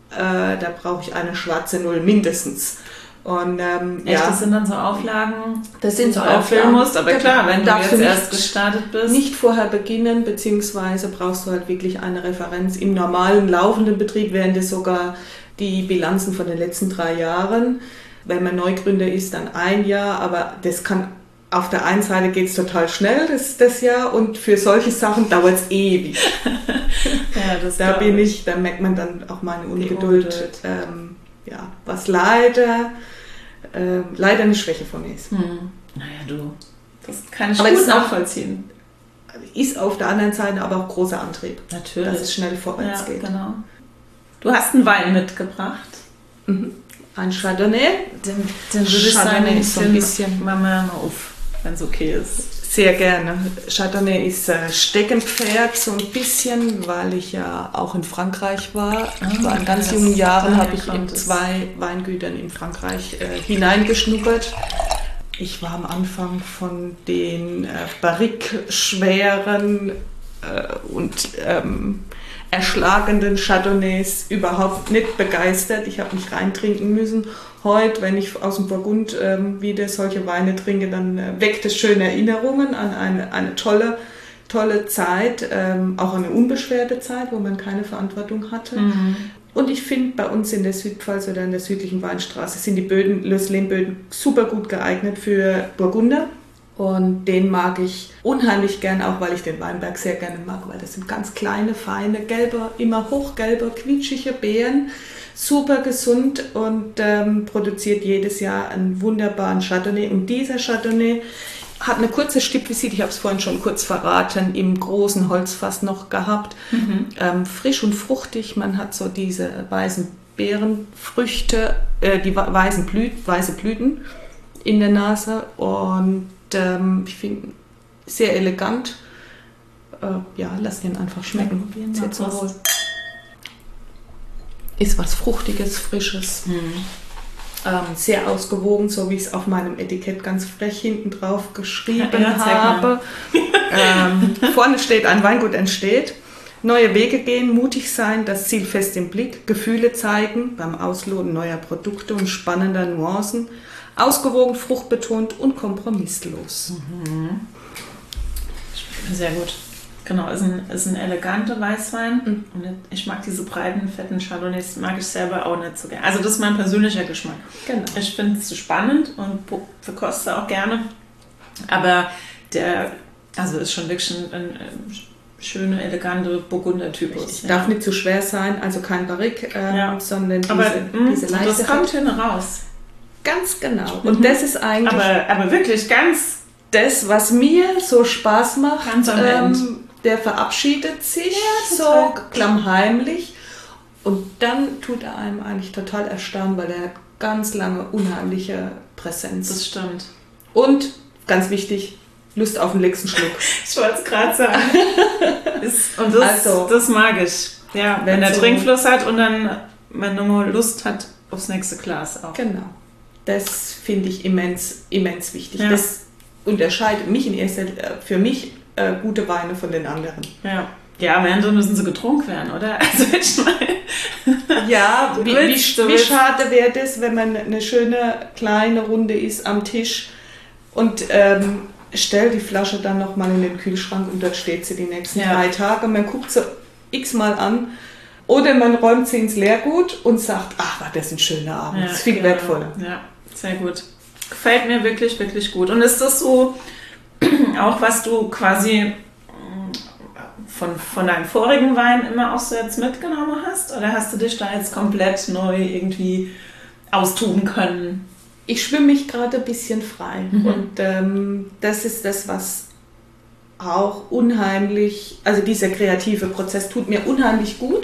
Da brauche ich eine schwarze Null mindestens. Und, das sind dann so Auflagen, das sind so die du erfüllen musst, aber klar, wenn du jetzt erst gestartet bist. Nicht vorher beginnen, beziehungsweise brauchst du halt wirklich eine Referenz. Im normalen, laufenden Betrieb wären das sogar die Bilanzen von den letzten 3 Jahren. Wenn man Neugründer ist, dann 1 Jahr, aber das kann, auf der einen Seite geht es total schnell, das Jahr, und für solche Sachen dauert es ewig. Da merkt man dann auch meine Ungeduld. Was leider eine Schwäche von mir ist. Das kann ich gut nachvollziehen. Ist auf der anderen Seite aber auch großer Antrieb. Natürlich. Dass es schnell vorwärts geht. Genau. Du hast einen Wein mitgebracht. Ein Chardonnay. Den würde ich sagen, so ein bisschen mal auf, wenn es okay ist. Sehr gerne. Chardonnay ist Steckenpferd so ein bisschen, weil ich ja auch in Frankreich war. Ich war in ganz jungen Jahren, habe ich in 2 Weingütern in Frankreich hineingeschnuppert. Ich war am Anfang von den barrikschweren und erschlagenden Chardonnays überhaupt nicht begeistert. Ich habe mich reintrinken müssen. Heute, wenn ich aus dem Burgund wieder solche Weine trinke, dann weckt es schöne Erinnerungen an eine tolle Zeit, auch eine unbeschwerte Zeit, wo man keine Verantwortung hatte. Und ich finde, bei uns in der Südpfalz oder in der südlichen Weinstraße sind die Böden, Löss-Lehmböden super gut geeignet für Burgunder. Und den mag ich unheimlich gern, auch weil ich den Weinberg sehr gerne mag, weil das sind ganz kleine, feine, gelbe, immer hochgelbe, quietschige Beeren, super gesund und produziert jedes Jahr einen wunderbaren Chardonnay. Und dieser Chardonnay hat eine kurze Stippvisite, ich habe es vorhin schon kurz verraten, im großen Holzfass noch gehabt. Frisch und fruchtig, man hat so diese weißen Beerenfrüchte, die weiße Blüten in der Nase und ich finde sehr elegant. Lass ihn einfach schmecken. Sehr zum Wohl. Ist was Fruchtiges, Frisches. Sehr ausgewogen, so wie ich es auf meinem Etikett ganz frech hinten drauf geschrieben habe. Vorne steht, ein Weingut entsteht. Neue Wege gehen, mutig sein, das Ziel fest im Blick, Gefühle zeigen beim Ausloten neuer Produkte und spannender Nuancen. Ausgewogen, fruchtbetont und kompromisslos. Sehr gut. Genau, ist ein eleganter Weißwein. Und ich mag diese breiten, fetten Chardonnays, mag ich selber auch nicht so gerne. Also das ist mein persönlicher Geschmack. Genau. Ich finde es spannend und verkoste auch gerne. Aber ist schon wirklich ein schöne, elegante Burgunder-Typus. Darf nicht zu schwer sein, also kein Barrique, sondern diese leichte. Das kommt hinten raus. Ganz genau. Und das ist eigentlich... Aber wirklich ganz... Das, was mir so Spaß macht, ganz am Ende. Der verabschiedet sich so klammheimlich und dann tut er einem eigentlich total erstaunen, weil er hat ganz lange unheimliche Präsenz. Das stimmt. Und, ganz wichtig, Lust auf den nächsten Schluck. Ich wollte es gerade sagen. Das mag ich. Ja, wenn der Trinkfluss hat und dann man nur Lust hat aufs nächste Glas auch. Genau. Das finde ich immens wichtig. Ja. Das unterscheidet mich für mich gute Weine von den anderen. Ja, am Ende müssen sie getrunken werden, oder? Also ich meine... Ja, wie schade wäre das, wenn man eine schöne kleine Runde ist am Tisch und stellt die Flasche dann nochmal in den Kühlschrank und dort steht sie die nächsten 3 Tage. Man guckt sie x-mal an oder man räumt sie ins Leergut und sagt, ach, war das ein schöner Abend. Das ist viel wertvoller. Ja, sehr gut. Gefällt mir wirklich, wirklich gut. Und ist das so auch, was du quasi von deinem vorigen Wein immer auch so jetzt mitgenommen hast? Oder hast du dich da jetzt komplett neu irgendwie austoben können? Ich schwimme mich gerade ein bisschen frei. Und das ist das, was auch unheimlich, also dieser kreative Prozess tut mir unheimlich gut.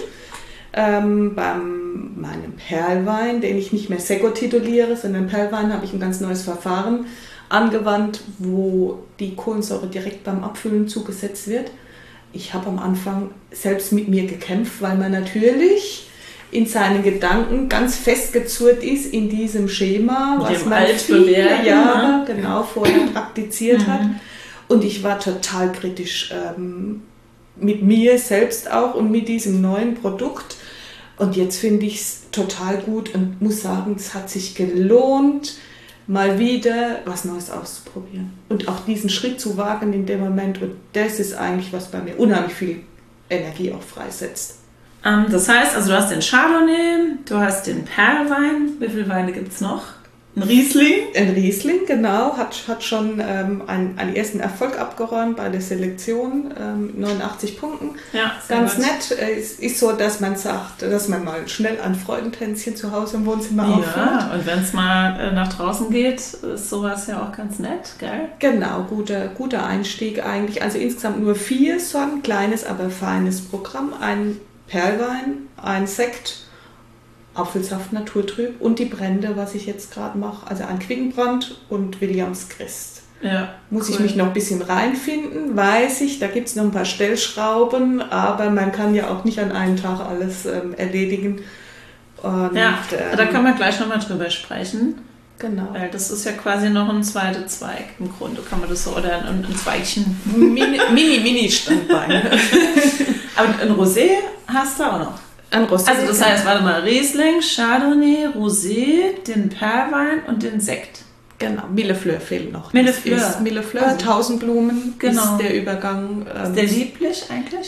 Meinem Perlwein, den ich nicht mehr Secco tituliere, sondern Perlwein, habe ich ein ganz neues Verfahren angewandt, wo die Kohlensäure direkt beim Abfüllen zugesetzt wird. Ich habe am Anfang selbst mit mir gekämpft, weil man natürlich in seinen Gedanken ganz festgezurrt ist in diesem Schema, was man viele Jahre vorher praktiziert hat. Und ich war total kritisch mit mir selbst auch und mit diesem neuen Produkt. Und jetzt finde ich es total gut und muss sagen, es hat sich gelohnt, mal wieder was Neues auszuprobieren. Und auch diesen Schritt zu wagen in dem Moment. Und das ist eigentlich, was bei mir unheimlich viel Energie auch freisetzt. Das heißt, also du hast den Chardonnay, du hast den Perlwein. Wie viele Weine gibt es noch? Ein Riesling? Ein Riesling, genau. Hat schon einen ersten Erfolg abgeräumt bei der Selektion. 89 Punkten. Ja, ganz gut. nett. Es ist so, dass man sagt, dass man mal schnell ein Freudentänzchen zu Hause im Wohnzimmer aufführt. Ja, und wenn es mal nach draußen geht, ist sowas ja auch ganz nett, gell? Genau, guter Einstieg eigentlich. Also insgesamt nur 4, so ein kleines, aber feines Programm. Ein Perlwein, ein Sekt, Apfelsaft naturtrüb und die Brände, was ich jetzt gerade mache. Also ein Quickenbrand und Williams Christ. Ja, Muss ich mich noch ein bisschen reinfinden, weiß ich, da gibt es noch ein paar Stellschrauben, aber man kann ja auch nicht an einem Tag alles erledigen. Und, da können wir gleich nochmal drüber sprechen. Genau. Weil das ist ja quasi noch ein zweiter Zweig im Grunde, kann man das so, oder ein Zweigchen. Mini-Standbein. Aber ein Rosé hast du auch noch. Ein Rosé. Also das heißt, warte mal, Riesling, Chardonnay, Rosé, den Perlwein und den Sekt. Genau, Millefleur fehlt noch. Millefleur. Millefleur, 1000 Blumen genau. ist der Übergang. Ist der lieblich eigentlich?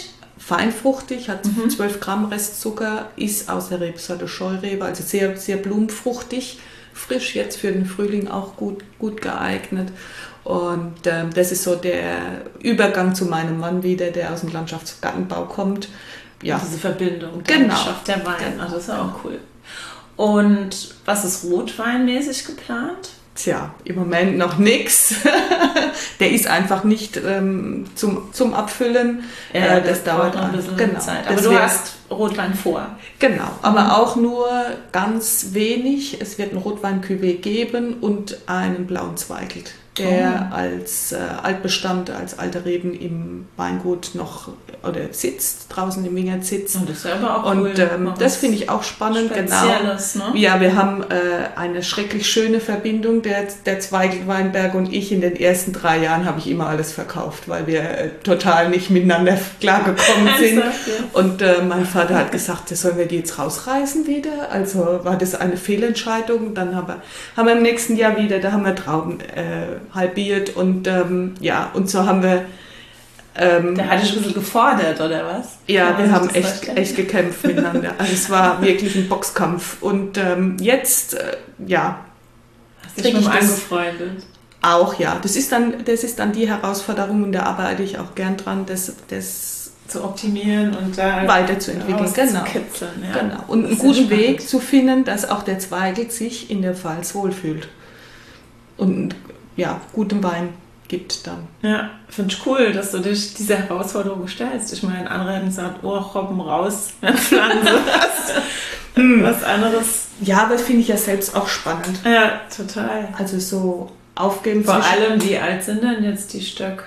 feinfruchtig, hat 12 Gramm Restzucker, ist aus der Rebsorte Scheurebe, also sehr, sehr blumenfruchtig, frisch, jetzt für den Frühling auch gut geeignet. Und das ist so der Übergang zu meinem Mann wieder, der aus dem Landschaftsgartenbau kommt. Ja. Diese Verbindung, der Landschaft, der Wein, genau. Also das ist auch cool. Und was ist rotweinmäßig geplant? Tja, im Moment noch nichts. Der ist einfach nicht zum Abfüllen. Ja, das dauert noch ein bisschen Zeit. Aber du hast Rotwein vor. Genau, aber auch nur ganz wenig. Es wird ein Rotwein-Cuvée geben und einen blauen Zweigelt, der als Altbestand, als alte Reben im Weingut noch oder sitzt, draußen im Wingert sitzt. Und das ist aber auch cool. Und das finde ich auch spannend. Spezielles, genau. Ne? Ja, wir haben eine schrecklich schöne Verbindung, der Zweigelt Weinberg und ich. In den ersten 3 Jahren habe ich immer alles verkauft, weil wir total nicht miteinander klargekommen sind. Und mein Vater hat gesagt, sollen wir die jetzt rausreißen wieder? Also war das eine Fehlentscheidung. Dann haben wir im nächsten Jahr wieder, da haben wir Trauben halbiert und und so haben wir der hat dich ein bisschen gefordert, oder was? Ja, wir haben echt gekämpft miteinander. Also es war wirklich ein Boxkampf. Und jetzt, Hast dich mit ihm angefreundet? Auch, ja. Das ist dann die Herausforderung und da arbeite ich auch gern dran, das zu optimieren und da weiterzuentwickeln. Genau. Ja. Genau. Und einen guten Weg zu finden, dass auch der Zweigelt sich in der Pfalz wohlfühlt. Und guten Wein gibt dann. Ja, finde ich cool, dass du dich dieser Herausforderung stellst. Ich meine, andere hätten gesagt, Robben raus, wenn Pflanze hast. Was anderes. Ja, aber finde ich ja selbst auch spannend. Ja, total. Also so aufgeben. Vor allem, wie alt sind denn jetzt die Stöcke?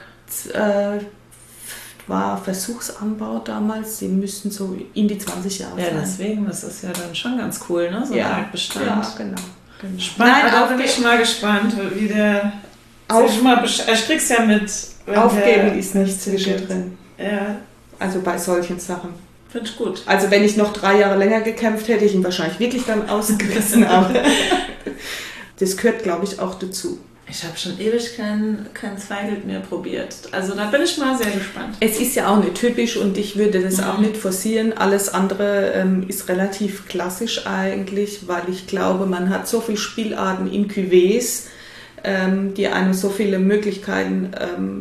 War Versuchsanbau damals, sie müssten so in die 20 Jahre sein. Ja, deswegen, das ist ja dann schon ganz cool, ne? So ein Altbestand. Ja, genau. Spannend, da bin ich mal gespannt, wie der... Ich krieg's ja mit. Aufgeben ist nicht zwischendrin. Ja. Also bei solchen Sachen. Finde ich gut. Also wenn ich noch 3 Jahre länger gekämpft hätte, ich ihn wahrscheinlich wirklich dann ausgerissen. Aber das gehört, glaube ich, auch dazu. Ich habe schon ewig kein Zweigelt mehr probiert. Also da bin ich mal sehr gespannt. Es ist ja auch nicht typisch und ich würde das auch nicht forcieren. Alles andere ist relativ klassisch eigentlich, weil ich glaube, man hat so viele Spielarten in Cuvées, die einem so viele Möglichkeiten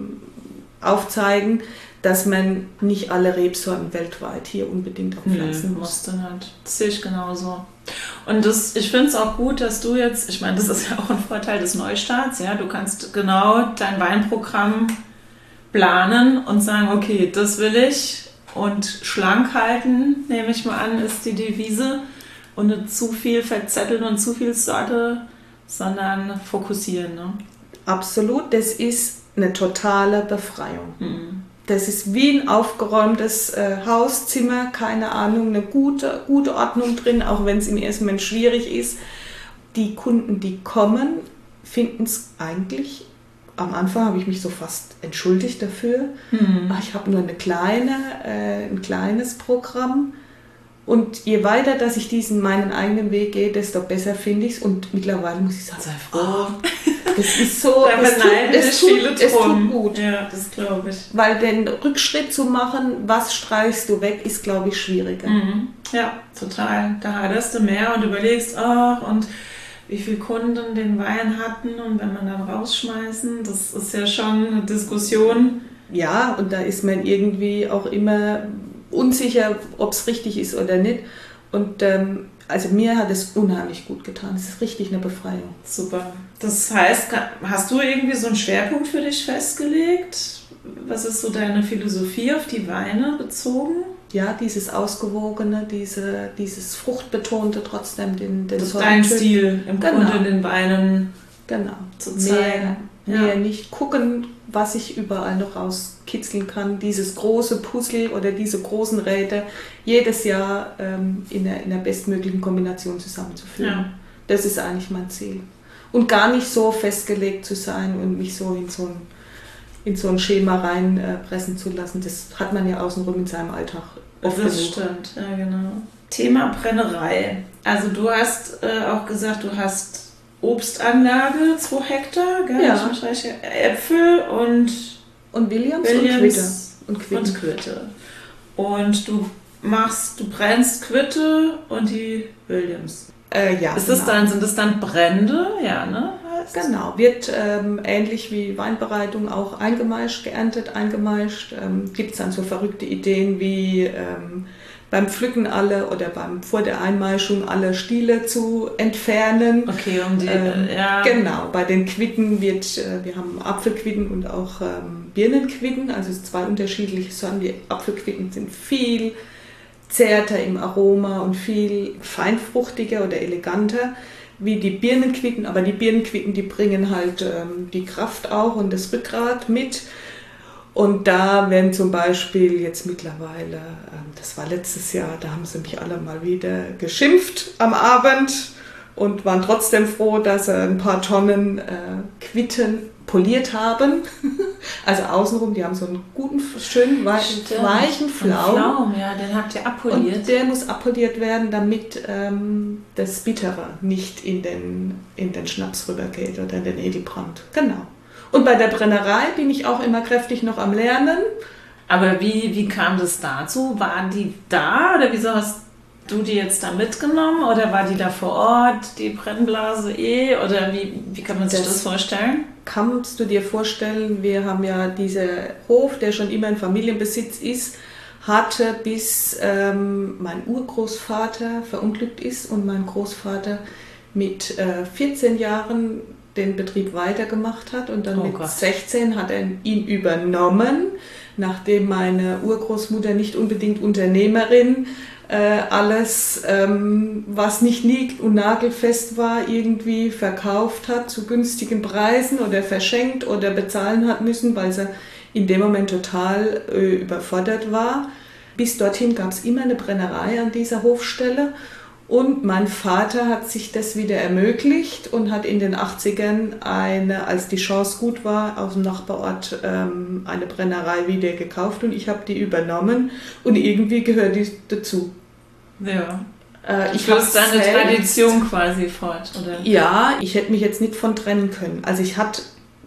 aufzeigen, dass man nicht alle Rebsorten weltweit hier unbedingt auch pflanzen muss. Musst du nicht. Das sehe ich genauso. Und ich finde es auch gut, dass du jetzt, ich meine, das ist ja auch ein Vorteil des Neustarts, ja, du kannst genau dein Weinprogramm planen und sagen, okay, das will ich und schlank halten, nehme ich mal an, ist die Devise und nicht zu viel verzetteln und zu viel Sorte, sondern fokussieren. Ne? Absolut, das ist eine totale Befreiung. Das ist wie ein aufgeräumtes Hauszimmer, keine Ahnung, eine gute Ordnung drin, auch wenn es im ersten Moment schwierig ist. Die Kunden, die kommen, finden es eigentlich, am Anfang habe ich mich so fast entschuldigt dafür. Ich habe nur ein kleines Programm. Und je weiter, dass ich meinen eigenen Weg gehe, desto besser finde ich es. Und mittlerweile muss ich sagen, sei froh. Das ist so, es tut gut. Ja, das glaube ich. Weil den Rückschritt zu machen, was streichst du weg, ist, glaube ich, schwieriger. Ja, total. Da haderst du mehr und überlegst, und wie viele Kunden den Wein hatten und wenn man dann rausschmeißen, das ist ja schon eine Diskussion. Ja, und da ist man irgendwie auch immer unsicher, ob es richtig ist oder nicht. Und also mir hat es unheimlich gut getan. Es ist richtig eine Befreiung. Super. Das heißt, hast du irgendwie so einen Schwerpunkt für dich festgelegt? Was ist so deine Philosophie auf die Weine bezogen? Ja, dieses Ausgewogene, dieses Fruchtbetonte, trotzdem den das ist dein Stil im Grunde in den Weinen zu zeigen. Mehr nicht gucken, was ich überall noch rauskitzeln kann. Dieses große Puzzle oder diese großen Räder jedes Jahr in der bestmöglichen Kombination zusammenzuführen. Ja. Das ist eigentlich mein Ziel. Und gar nicht so festgelegt zu sein und mich so in so ein Schema reinpressen zu lassen. Das hat man ja außenrum in seinem Alltag oft genug. Das stimmt, ja genau. Thema Brennerei. Also du hast auch gesagt, du hast Obstanlage, 2 Hektar, gell? Ja. Ich mich recht, Äpfel und Williams und Quitte. Und du brennst Quitte und die Williams. Ja, Sind das dann Brände? Ja, ne? Genau, wird ähnlich wie Weinbereitung auch geerntet, eingemeischt. Gibt es dann so verrückte Ideen wie beim Pflücken vor der Einmeischung alle Stiele zu entfernen. Okay, Genau, bei den Quitten wir haben Apfelquitten und auch Birnenquitten, also zwei unterschiedliche Sorten. Die Apfelquitten sind viel zärter im Aroma und viel feinfruchtiger oder eleganter wie die Birnenquitten, aber die Birnenquitten, die bringen halt die Kraft auch und das Rückgrat mit. Und da werden zum Beispiel jetzt mittlerweile, das war letztes Jahr, da haben sie mich alle mal wieder geschimpft am Abend und waren trotzdem froh, dass sie ein paar Tonnen Quitten poliert haben. Also außenrum, die haben so einen guten, schönen, weichen Flaum. Ja, den habt ihr abpoliert. Und der muss abpoliert werden, damit das Bittere nicht in den Schnaps rübergeht oder in den Edelbrand. Genau. Und bei der Brennerei bin ich auch immer kräftig noch am Lernen. Aber wie kam das dazu? War die da oder wieso hast du die jetzt da mitgenommen? Oder war die da vor Ort, die Brennblase Oder wie kann man sich das vorstellen? Kannst du dir vorstellen, wir haben ja diesen Hof, der schon immer in Familienbesitz ist, hatte bis mein Urgroßvater verunglückt ist und mein Großvater mit 14 Jahren den Betrieb weitergemacht hat und dann 16 hat er ihn übernommen, nachdem meine Urgroßmutter nicht unbedingt Unternehmerin alles, was nicht nied- und nagelfest war, irgendwie verkauft hat zu günstigen Preisen oder verschenkt oder bezahlen hat müssen, weil sie in dem Moment total überfordert war. Bis dorthin gab es immer eine Brennerei an dieser Hofstelle. Und mein Vater hat sich das wieder ermöglicht und hat in den 80ern, als die Chance gut war, aus dem Nachbarort eine Brennerei wieder gekauft und ich habe die übernommen und irgendwie gehört die dazu. Ja. Ich habe deine Tradition quasi fort, oder? Ja, ich hätte mich jetzt nicht von trennen können. Also ich hatte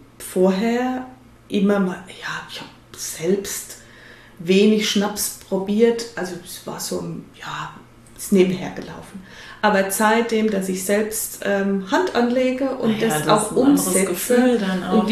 vorher immer mal, ich habe selbst wenig Schnaps probiert, also es war so, ist nebenher gelaufen. Aber seitdem, dass ich selbst Hand anlege und das auch umsetze und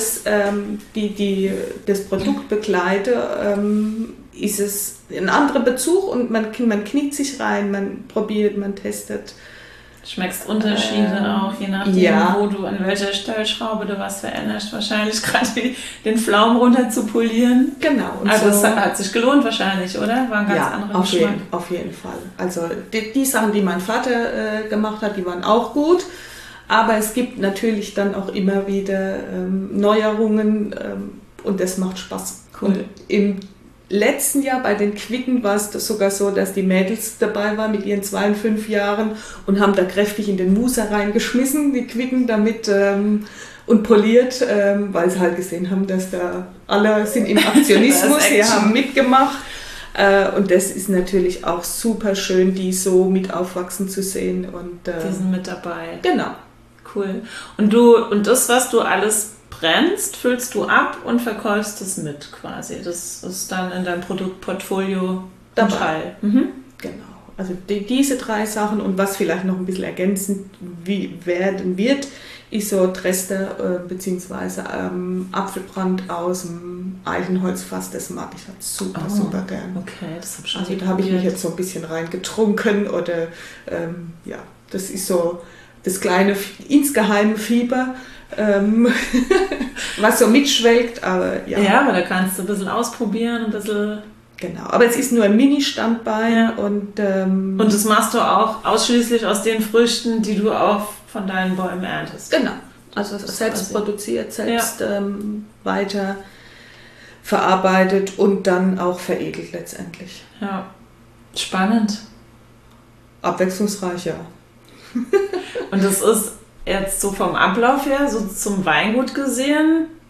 das Produkt begleite, ist es ein anderer Bezug und man kniet sich rein, man probiert, man testet. Schmeckst Unterschiede auch, je nachdem, wo du an welcher Stellschraube du was veränderst. Wahrscheinlich gerade den Pflaumen runter zu polieren. Genau. Und also es hat sich gelohnt wahrscheinlich, oder? War ein ganz anderer Geschmack. Auf jeden Fall. Also die Sachen, die mein Vater gemacht hat, die waren auch gut. Aber es gibt natürlich dann auch immer wieder Neuerungen und das macht Spaß. Cool. Und im letzten Jahr bei den Quitten war es sogar so, dass die Mädels dabei waren mit ihren 2 und 5 Jahren und haben da kräftig in den Muser reingeschmissen, die Quitten damit und poliert, weil sie halt gesehen haben, dass da alle sind im Aktionismus, sie haben mitgemacht. Und das ist natürlich auch super schön, die so mit aufwachsen zu sehen. Und, die sind mit dabei. Genau. Cool. Und das, was du alles brennst, füllst du ab und verkaufst es mit quasi. Das ist dann in deinem Produktportfolio dabei. Mhm. Genau. Also diese 3 Sachen und was vielleicht noch ein bisschen ergänzend werden wird, ist so Trester bzw. Apfelbrand aus dem Eichenholzfass. Das mag ich halt super gern. Okay, das habe ich schon. Also da habe ich mich jetzt so ein bisschen reingetrunken oder das ist so das kleine insgeheime Fieber. Was so mitschwelgt, aber ja. Ja, aber da kannst du ein bisschen ausprobieren, ein bisschen. Genau, aber es ist nur ein Mini-Standbein und das machst du auch ausschließlich aus den Früchten, die du auch von deinen Bäumen erntest. Genau, also selbst produziert, selbst weiter verarbeitet und dann auch veredelt letztendlich. Ja, spannend. Abwechslungsreich, ja. Und das ist jetzt so vom Ablauf her, so zum Weingut gesehen,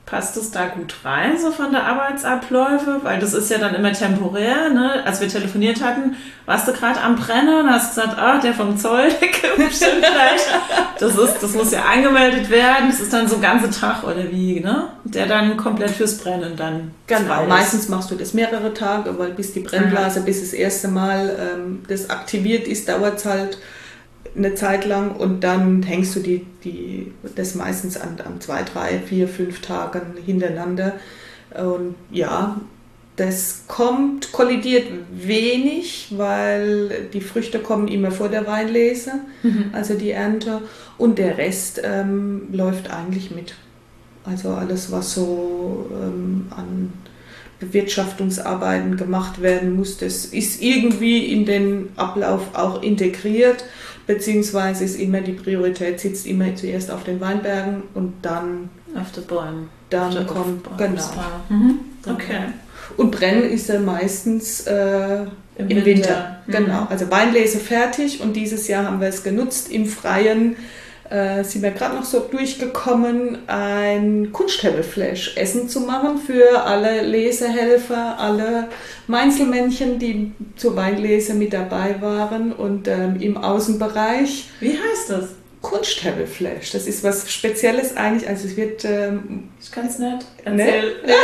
Passt es da gut rein, so von der Arbeitsabläufe? Weil das ist ja dann immer temporär, ne? Als wir telefoniert hatten, warst du gerade am Brennen und hast gesagt, der vom Zoll, der kommt bestimmt gleich. Das muss ja angemeldet werden. Das ist dann so ein ganzer Tag oder wie, ne? Der dann komplett fürs Brennen dann Genau, meistens machst du das mehrere Tage, weil bis die Brennblase, bis das erste Mal das aktiviert ist, dauert es halt eine Zeit lang und dann hängst du das meistens an 2, 3, 4, 5 Tagen hintereinander. Und ja, das kollidiert wenig, weil die Früchte kommen immer vor der Weinlese, also die Ernte, und der Rest läuft eigentlich mit. Also alles, was so an Bewirtschaftungsarbeiten gemacht werden muss, das ist irgendwie in den Ablauf auch integriert, beziehungsweise ist immer die Priorität, sitzt immer zuerst auf den Weinbergen und dann auf den Bäumen. Dann kommt, genau. Okay. Und Brennen ist dann meistens im Winter. Genau, also Weinlese fertig und dieses Jahr haben wir es genutzt, im Freien sind wir gerade noch so durchgekommen, ein Kunsthebelflash-Essen zu machen für alle Lesehelfer, alle Meinzelmännchen, die zur Weinlese mit dabei waren und im Außenbereich. Wie heißt das? Kunsthebelflash. Das ist was Spezielles eigentlich. Also es wird... ich kann es nicht erzählen. Ne?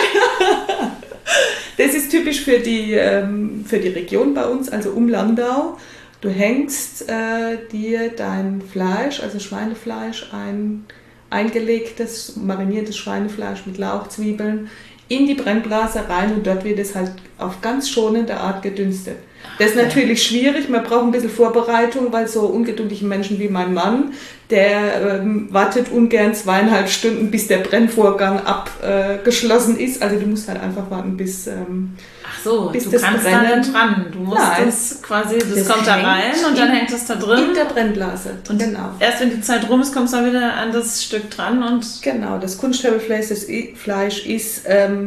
Das ist typisch für die Region bei uns, also um Landau. Du hängst dir dein Fleisch, also Schweinefleisch, eingelegtes, mariniertes Schweinefleisch mit Lauch, Zwiebeln, in die Brennblase rein und dort wird es halt auf ganz schonende Art gedünstet. Das ist natürlich schwierig, man braucht ein bisschen Vorbereitung, weil so ungeduldige Menschen wie mein Mann, der wartet ungern 2,5 Stunden, bis der Brennvorgang abgeschlossen ist. Also du musst halt einfach warten, bis du das kannst Brennen da nicht dran. Du musst das quasi, das kommt da rein und dann hängt das da drin. In der Brennblase. Und genau. Erst wenn die Zeit rum ist, kommst du dann wieder an das Stück dran und... Genau, das Kunsthebelfleisch ist,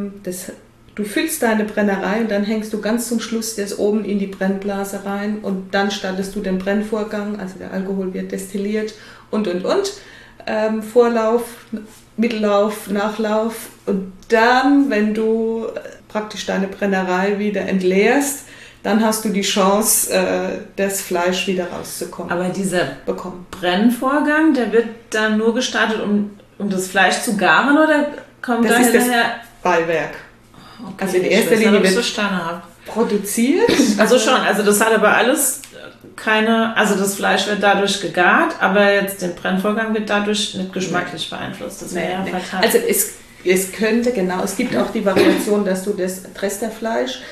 du füllst deine Brennerei und dann hängst du ganz zum Schluss das oben in die Brennblase rein und dann startest du den Brennvorgang, also der Alkohol wird destilliert und. Vorlauf, Mittellauf, Nachlauf und dann, wenn du praktisch deine Brennerei wieder entleerst, dann hast du die Chance, das Fleisch wieder rauszukommen. Aber dieser Brennvorgang, der wird dann nur gestartet, um das Fleisch zu garen oder kommt das da ist hinterher... Das Beiwerk. Okay, also in erster Linie wird produziert. Also schon, also das hat aber alles also das Fleisch wird dadurch gegart, aber jetzt den Brennvorgang wird dadurch nicht geschmacklich beeinflusst. Das wäre ja fatal. Also es könnte, genau, es gibt auch die Variation, dass du das Tresterfleisch,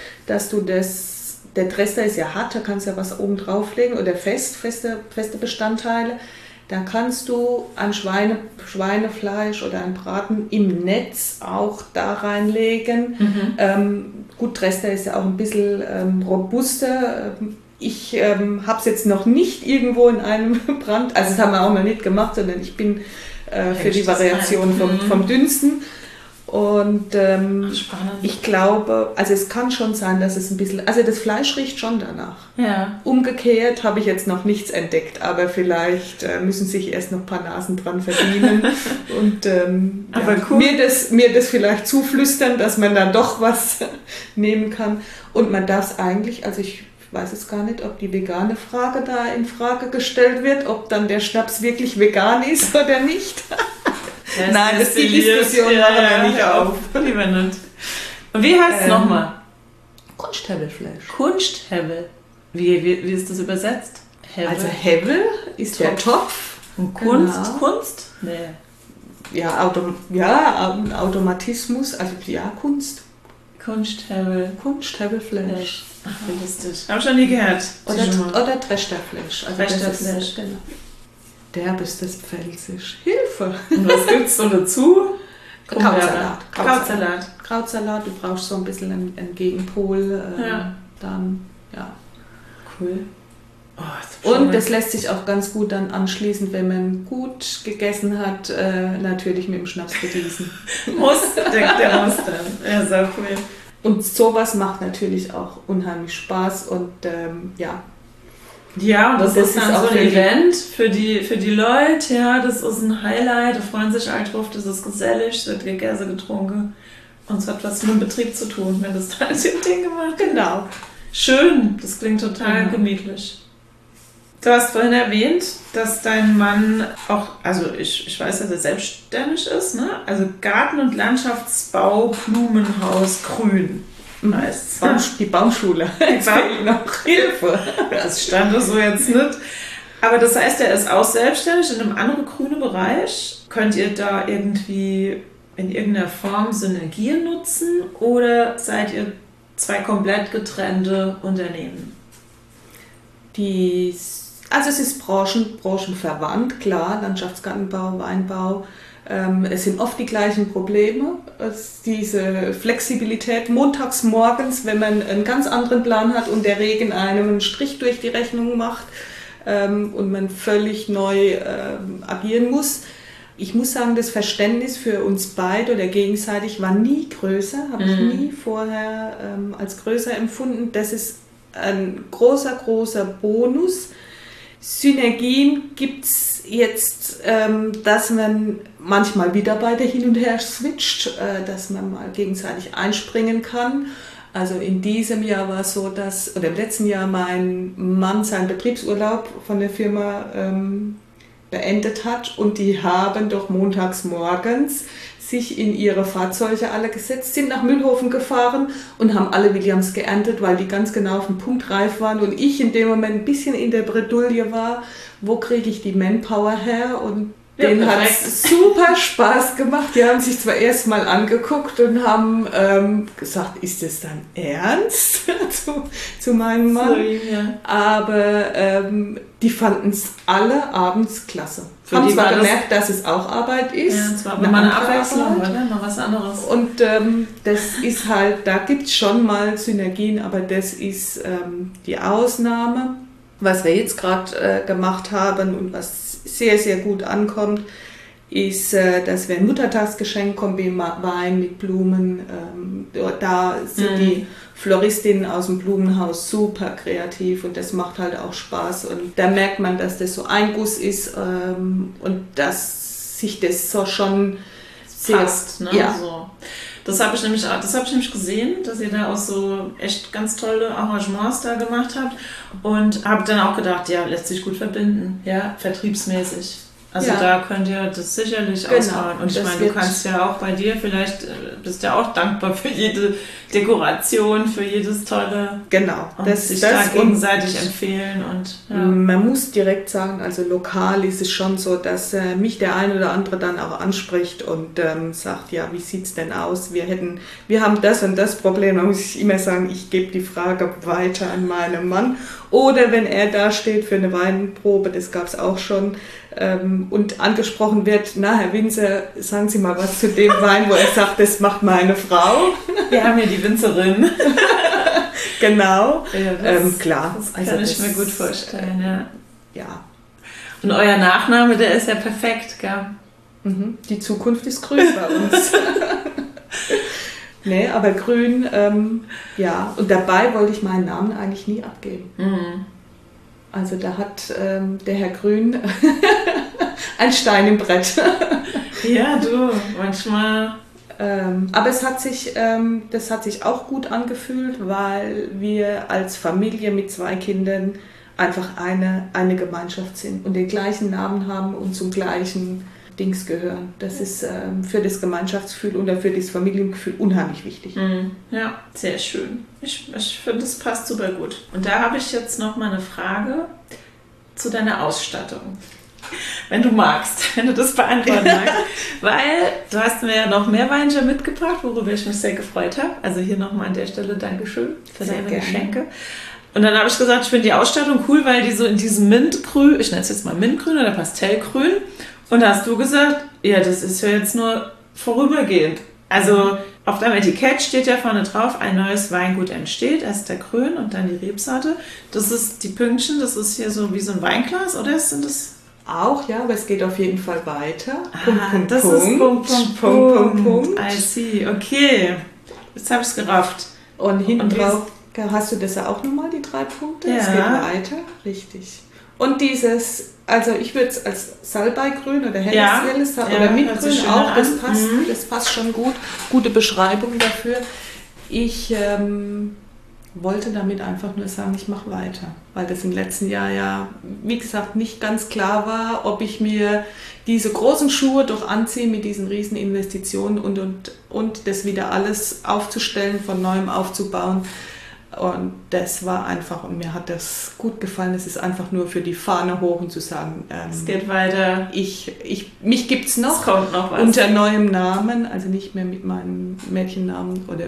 der Trester ist ja hart, da kannst du ja was oben drauflegen oder feste Bestandteile. Da kannst du ein Schweinefleisch oder ein Braten im Netz auch da reinlegen. Gut, Trester ist ja auch ein bisschen robuster. Ich habe es jetzt noch nicht irgendwo in einem Brand, also das haben wir auch noch nicht gemacht, sondern ich bin für die Variation vom Dünsten. Und ich glaube, also es kann schon sein, dass es ein bisschen, also das Fleisch riecht schon danach. Ja. Umgekehrt habe ich jetzt noch nichts entdeckt, aber vielleicht müssen sich erst noch ein paar Nasen dran verdienen und aber cool. mir das vielleicht zuflüstern, dass man dann doch was nehmen kann. Und man darf es eigentlich, also ich weiß es gar nicht, ob die vegane Frage da in Frage gestellt wird, ob dann der Schnaps wirklich vegan ist oder nicht. Nein, die Diskussion machen wir nicht auf. Lieber nicht. Und wie heißt es nochmal? Kunsthebelflash. Kunsthebel. Wie ist das übersetzt? Hebel. Also Hebel ist der Topf. Und Kunst? Genau. Kunst? Nee. Ja, Automatismus, also ja, Kunst. Kunsthebelflash. Ach, wie lustig. Hab schon nie gehört. Oder Tresterflash. Also Tresterflash. Genau. Derbestes Pfälzisch. Hilfe! Und was gibt's so dazu? Krautsalat, du brauchst so ein bisschen einen Gegenpol. Dann, ja. Cool. Und das lässt sich auch ganz gut dann anschließend, wenn man gut gegessen hat, natürlich mit dem Schnaps begießen. Der muss dann. Ja, sehr cool. Und sowas macht natürlich auch unheimlich Spaß und Ja, und das ist dann so ein Event für die Leute, ja, das ist ein Highlight, da freuen sich alle drauf, das ist gesellig, es wird gegessen, getrunken und es hat was mit dem Betrieb zu tun, wenn das dann dem Ding gemacht wird. Genau. Schön, das klingt total gemütlich. Du hast vorhin erwähnt, dass dein Mann auch, also ich weiß, dass er selbstständig ist, ne? Also Garten- und Landschaftsbau, Blumenhaus, Grün. Heißt Die Baumschule. Jetzt fehlt noch Hilfe. Das stand so jetzt nicht. Aber das heißt, er ist auch selbstständig in einem anderen grünen Bereich. Könnt ihr da irgendwie in irgendeiner Form Synergien nutzen oder seid ihr zwei komplett getrennte Unternehmen? Also es ist branchenverwandt, klar, Landschaftsgartenbau, Weinbau. Es sind oft die gleichen Probleme. Diese Flexibilität montags morgens, wenn man einen ganz anderen Plan hat und der Regen einem einen Strich durch die Rechnung macht und man völlig neu agieren muss. Ich muss sagen, das Verständnis für uns beide oder gegenseitig war nie größer, habe ich nie vorher als größer empfunden. Das ist ein großer Bonus. Synergien gibt es jetzt, dass man manchmal wieder beide hin und her switcht, dass man mal gegenseitig einspringen kann. Also in diesem Jahr war es so, oder im letzten Jahr mein Mann seinen Betriebsurlaub von der Firma beendet hat und die haben doch montags morgens sich in ihre Fahrzeuge alle gesetzt, sind nach Mühlhofen gefahren und haben alle Williams geerntet, weil die ganz genau auf den Punkt reif waren und ich in dem Moment ein bisschen in der Bredouille war, wo kriege ich die Manpower her und denen hat es super Spaß gemacht. Die haben sich zwar erst mal angeguckt und haben gesagt, ist das dann ernst zu meinem Mann? So, ja. Aber die fanden es alle abends klasse. Haben zwar gemerkt, dass es auch Arbeit ist. Ja, zwar aber mal eine Abwechslung, oder? Mal was anderes. Und das ist halt, da gibt es schon mal Synergien, aber das ist die Ausnahme. Was wir jetzt gerade gemacht haben und was sehr, sehr gut ankommt, ist, dass wir ein Muttertagsgeschenk Kombi-Wein mit Blumen, da sind die Floristinnen aus dem Blumenhaus super kreativ und das macht halt auch Spaß und da merkt man, dass das so ein Guss ist und dass sich das so schon passt, ne? Ja. So. Das habe ich nämlich gesehen, dass ihr da auch so echt ganz tolle Arrangements da gemacht habt und habe dann auch gedacht, ja, lässt sich gut verbinden, ja, vertriebsmäßig. Also da könnt ihr das sicherlich ausbauen. Und ich meine, du kannst ja auch bei dir vielleicht, bist ja auch dankbar für jede Dekoration, für jedes tolle. Genau. Und sich da gegenseitig empfehlen. Und man muss direkt sagen, also lokal ist es schon so, dass mich der ein oder andere dann auch anspricht und sagt, ja, wie sieht's denn aus? Wir haben das und das Problem. Da muss ich immer sagen, ich gebe die Frage weiter an meinen Mann. Oder wenn er da steht für eine Weinprobe, das gab es auch schon, und angesprochen wird, na Herr Winzer, sagen Sie mal was zu dem Wein, wo er sagt, das macht meine Frau. Wir haben hier die Winzerin. Genau, ja, klar. Das kann ich mir gut vorstellen, ja. Ja. Und euer Nachname, der ist ja perfekt, gell? Die Zukunft ist grün bei uns. Nee, aber grün, ja. Und dabei wollte ich meinen Namen eigentlich nie abgeben. Also da hat der Herr Grün ein Stein im Brett. Ja, du, manchmal. Aber das hat sich auch gut angefühlt, weil wir als Familie mit 2 Kindern einfach eine Gemeinschaft sind und den gleichen Namen haben und zum gleichen Dings gehören. Das ist für das Gemeinschaftsgefühl oder für das Familiengefühl unheimlich wichtig. Ja, sehr schön. Ich finde, das passt super gut. Und da habe ich jetzt noch mal eine Frage zu deiner Ausstattung. Wenn du magst, wenn du das beantworten magst. Weil du hast mir ja noch mehr Weinchen mitgebracht, worüber ich mich sehr gefreut habe. Also hier nochmal an der Stelle Dankeschön für deine Geschenke. Und dann habe ich gesagt, ich finde die Ausstattung cool, weil die so in diesem Mintgrün, ich nenne es jetzt mal Mintgrün oder Pastellgrün. Und da hast du gesagt, ja, das ist ja jetzt nur vorübergehend. Also auf deinem Etikett steht ja vorne drauf, ein neues Weingut entsteht, erst der Grün und dann die Rebsorte. Das ist die Pünktchen, das ist hier so wie so ein Weinglas, oder sind das? Auch, ja, aber es geht auf jeden Fall weiter. Das ist Punkt. I see, okay. Jetzt habe ich es gerafft. Und hinten drauf Hast du das ja auch nochmal, die 3 Punkte? Ja. Es geht weiter, richtig. Und dieses, also ich würde es als Salbeigrün oder helles oder Mintgrün auch, das passt schon gut. Gute Beschreibung dafür. Ich wollte damit einfach nur sagen, ich mache weiter, weil das im letzten Jahr ja, wie gesagt, nicht ganz klar war, ob ich mir diese großen Schuhe doch anziehe mit diesen riesen Investitionen und das wieder alles aufzustellen, von neuem aufzubauen. Und das war einfach, und mir hat das gut gefallen, es ist einfach nur für die Fahne hoch und zu sagen, es geht weiter. Mich gibt es noch, kommt noch was. Unter neuem Namen, also nicht mehr mit meinem Mädchennamen oder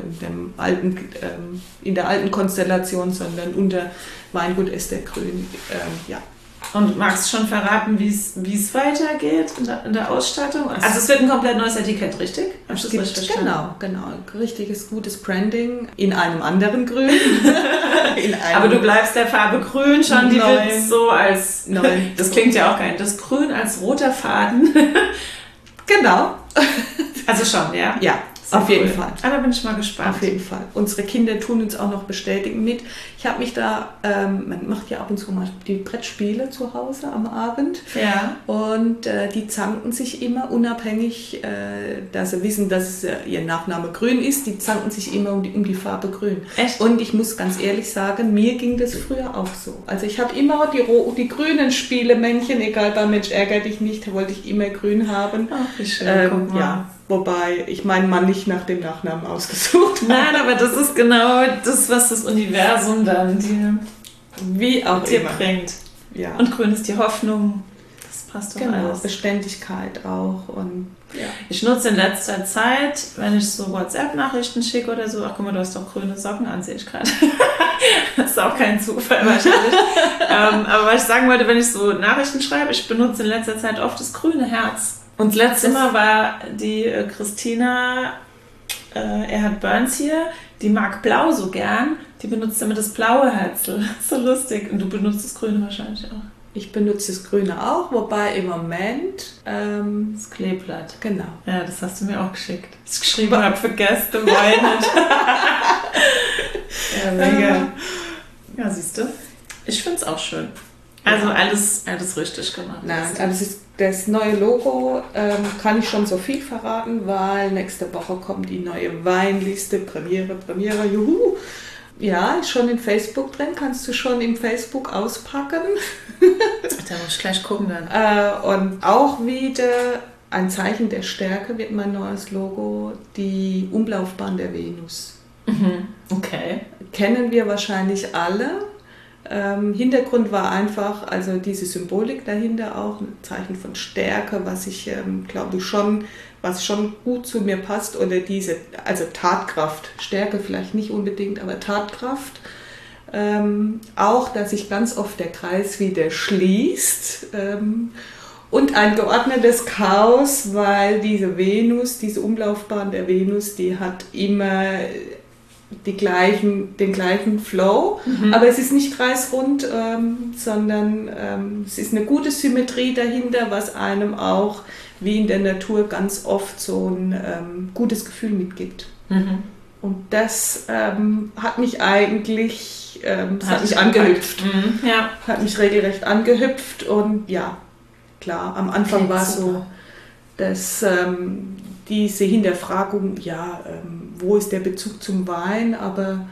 in der alten Konstellation, sondern unter Weingut Esther Grün, ja. Und magst du schon verraten, wie es weitergeht in der Ausstattung? Also es wird ein komplett neues Etikett, richtig? Es gibt, genau. Richtiges, gutes Branding in einem anderen Grün. Aber du bleibst der Farbe Grün schon, die wird so als... Nein. Das klingt ja auch geil. Das Grün als roter Faden. Genau. Also schon, ja? Ja. Auf jeden Fall. Da bin ich mal gespannt. Auf jeden Fall. Unsere Kinder tun uns auch noch bestätigen mit. Ich habe mich da, man macht ja ab und zu mal die Brettspiele zu Hause am Abend. Ja. Und die zanken sich immer unabhängig, dass sie wissen, dass ihr Nachname Grün ist. Die zanken sich immer um die Farbe Grün. Echt? Und ich muss ganz ehrlich sagen, mir ging das früher auch so. Also ich habe immer die grünen Spielemännchen, egal bei Mensch ärger dich nicht, wollte ich immer grün haben. Ach, wie schön. Guck mal. Ja. Wobei ich meinen Mann nicht nach dem Nachnamen ausgesucht habe. Nein, aber das ist genau das, was das Universum dann dir bringt. Ja. Und Grün ist die Hoffnung. Das passt doch alles. Beständigkeit auch. Und, ja. Ich nutze in letzter Zeit, wenn ich so WhatsApp-Nachrichten schicke oder so, ach guck mal, du hast doch grüne Socken an, sehe ich gerade. Das ist auch kein Zufall wahrscheinlich. Aber was ich sagen wollte, wenn ich so Nachrichten schreibe, ich benutze in letzter Zeit oft das grüne Herz. Und das letzte Mal war die Christina Erhard Burns hier, die mag Blau so gern, die benutzt damit das blaue Herzl. So lustig. Und du benutzt das Grüne wahrscheinlich auch. Ich benutze das Grüne auch, wobei im Moment das Kleeblatt. Genau. Ja, das hast du mir auch geschickt. Ich geschrieben habe für Gäste, weinen. Ja, mega. Ja, siehst du. Ich finde es auch schön. Also alles richtig gemacht. Nein, also das neue Logo kann ich schon so viel verraten, weil nächste Woche kommt die neue Weinliste, Premiere, juhu. Ja, ist schon in Facebook drin, kannst du schon im Facebook auspacken. Da muss ich gleich gucken dann. Und auch wieder ein Zeichen der Stärke wird mein neues Logo, die Umlaufbahn der Venus. Mhm. Okay. Kennen wir wahrscheinlich alle. Hintergrund war einfach, also diese Symbolik dahinter auch, ein Zeichen von Stärke, was ich glaube ich was schon gut zu mir passt, oder also Tatkraft, Stärke vielleicht nicht unbedingt, aber Tatkraft. Auch, dass sich ganz oft der Kreis wieder schließt und ein geordnetes Chaos, weil diese Umlaufbahn der Venus, die hat immer den gleichen Flow, aber es ist nicht kreisrund, sondern es ist eine gute Symmetrie dahinter, was einem auch, wie in der Natur, ganz oft so ein gutes Gefühl mitgibt. Mhm. Und das hat mich eigentlich hat mich angehüpft. Mhm. Ja. Hat mich regelrecht angehüpft und ja, klar, am Anfang war es so, dass diese Hinterfragung, wo ist der Bezug zum Wein, aber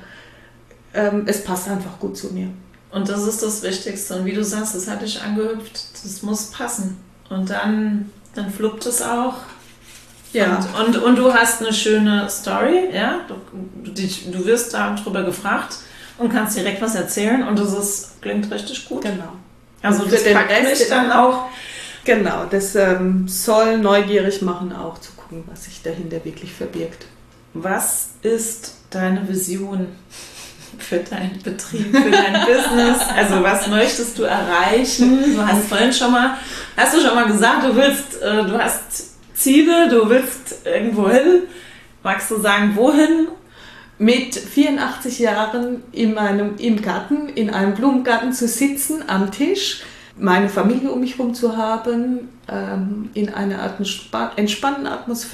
es passt einfach gut zu mir. Und das ist das Wichtigste. Und wie du sagst, das hat dich angehüpft, das muss passen. Und dann fluppt es auch. Ja. Und du hast eine schöne Story, ja? Du wirst darüber gefragt und kannst direkt was erzählen und klingt richtig gut. Genau. Also das packt mich dann auch. Genau, das soll neugierig machen, auch zu gucken, was sich dahinter wirklich verbirgt. Was ist deine Vision für deinen Betrieb, für dein Business? Also was möchtest du erreichen? Du hast vorhin schon mal gesagt, du hast Ziele, du willst irgendwo hin. Magst du sagen, wohin? Mit 84 Jahren in Garten, in einem Blumengarten zu sitzen, am Tisch, meine Familie um mich herum zu haben, in einer entspannten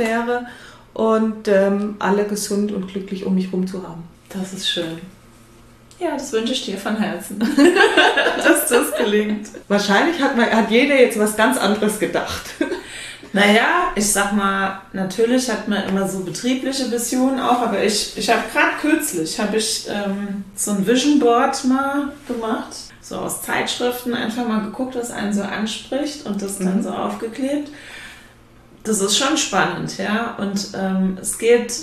Atmosphäre und alle gesund und glücklich um mich herum zu haben. Das ist schön. Ja, das wünsche ich dir von Herzen, dass das gelingt. Wahrscheinlich hat jeder jetzt was ganz anderes gedacht. Naja, ich sag mal, natürlich hat man immer so betriebliche Visionen auch, aber ich habe gerade kürzlich, so ein Vision Board mal gemacht, so aus Zeitschriften, einfach mal geguckt, was einen so anspricht und das dann so aufgeklebt. Das ist schon spannend, ja, und es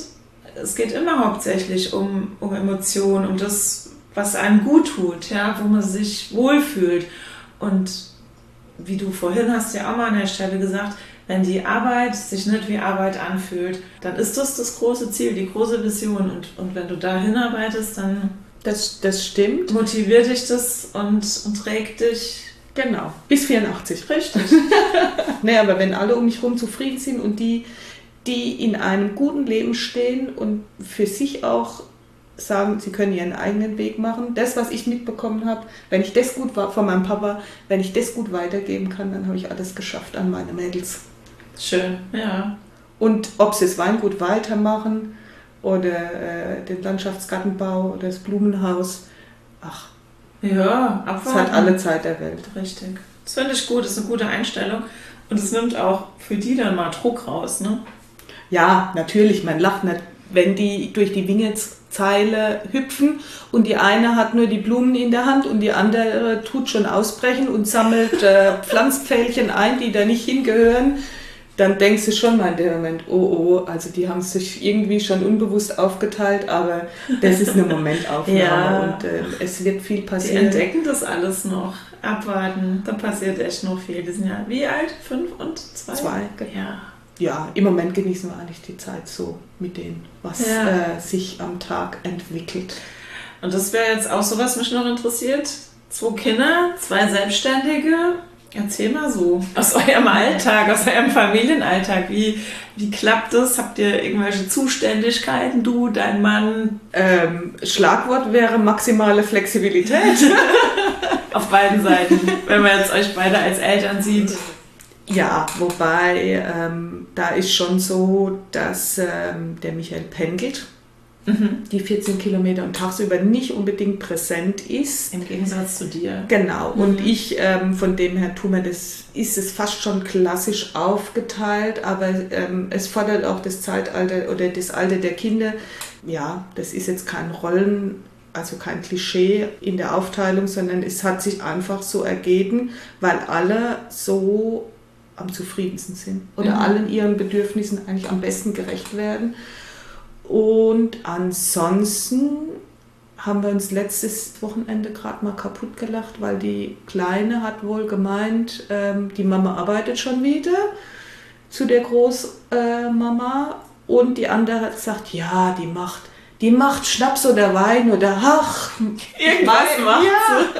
geht immer hauptsächlich um Emotionen, um das, was einem gut tut, ja, wo man sich wohlfühlt. Und wie du vorhin hast ja auch mal an der Stelle gesagt, wenn die Arbeit sich nicht wie Arbeit anfühlt, dann ist das große Ziel, die große Vision. Und wenn du da hinarbeitest, dann das stimmt. Motiviert dich das und trägt dich. Genau, bis 84. Richtig. Nee, aber wenn alle um mich herum zufrieden sind und die in einem guten Leben stehen und für sich auch sagen, sie können ihren eigenen Weg machen. Das, was ich mitbekommen habe, wenn ich das gut war von meinem Papa, wenn ich das gut weitergeben kann, dann habe ich alles geschafft an meine Mädels. Schön, ja. Und ob sie das Weingut weitermachen oder den Landschaftsgartenbau oder das Blumenhaus, ach, ja, abwarten. Es hat alle Zeit der Welt. Richtig. Das finde ich gut, das ist eine gute Einstellung. Und es nimmt auch für die dann mal Druck raus, ne? Ja, natürlich, man lacht nicht, wenn die durch die Wingezeile hüpfen und die eine hat nur die Blumen in der Hand und die andere tut schon ausbrechen und sammelt Pflanzpfählchen ein, die da nicht hingehören, dann denkst du schon mal in dem Moment, oh, also die haben sich irgendwie schon unbewusst aufgeteilt, aber das ist eine Momentaufnahme ja. Und es wird viel passieren. Die entdecken das alles noch, abwarten, da passiert echt noch viel. Die sind ja wie alt? 5 und 2? 2, ja. Ja, im Moment genießen wir eigentlich die Zeit so mit dem, was sich am Tag entwickelt. Und das wäre jetzt auch so, was mich noch interessiert. 2 Kinder, 2 Selbstständige. Erzähl mal so aus eurem Alltag, aus eurem Familienalltag. Wie klappt das? Habt ihr irgendwelche Zuständigkeiten, du, dein Mann? Schlagwort wäre maximale Flexibilität. Auf beiden Seiten, wenn man jetzt euch beide als Eltern sieht. Ja, wobei da ist schon so, dass der Michael pendelt, die 14 Kilometer und tagsüber nicht unbedingt präsent ist. Im Gegensatz zu dir. Genau, und ich, von dem her ist es fast schon klassisch aufgeteilt, aber es fordert auch das Zeitalter oder das Alter der Kinder. Ja, das ist jetzt kein also kein Klischee in der Aufteilung, sondern es hat sich einfach so ergeben, weil alle so am zufriedensten sind oder allen ihren Bedürfnissen eigentlich am besten gerecht werden. Und ansonsten haben wir uns letztes Wochenende gerade mal kaputt gelacht, weil die Kleine hat wohl gemeint, die Mama arbeitet schon wieder zu der Großmama und die andere hat gesagt, ja, die macht Schnaps oder Wein oder ach, irgendwas macht sie.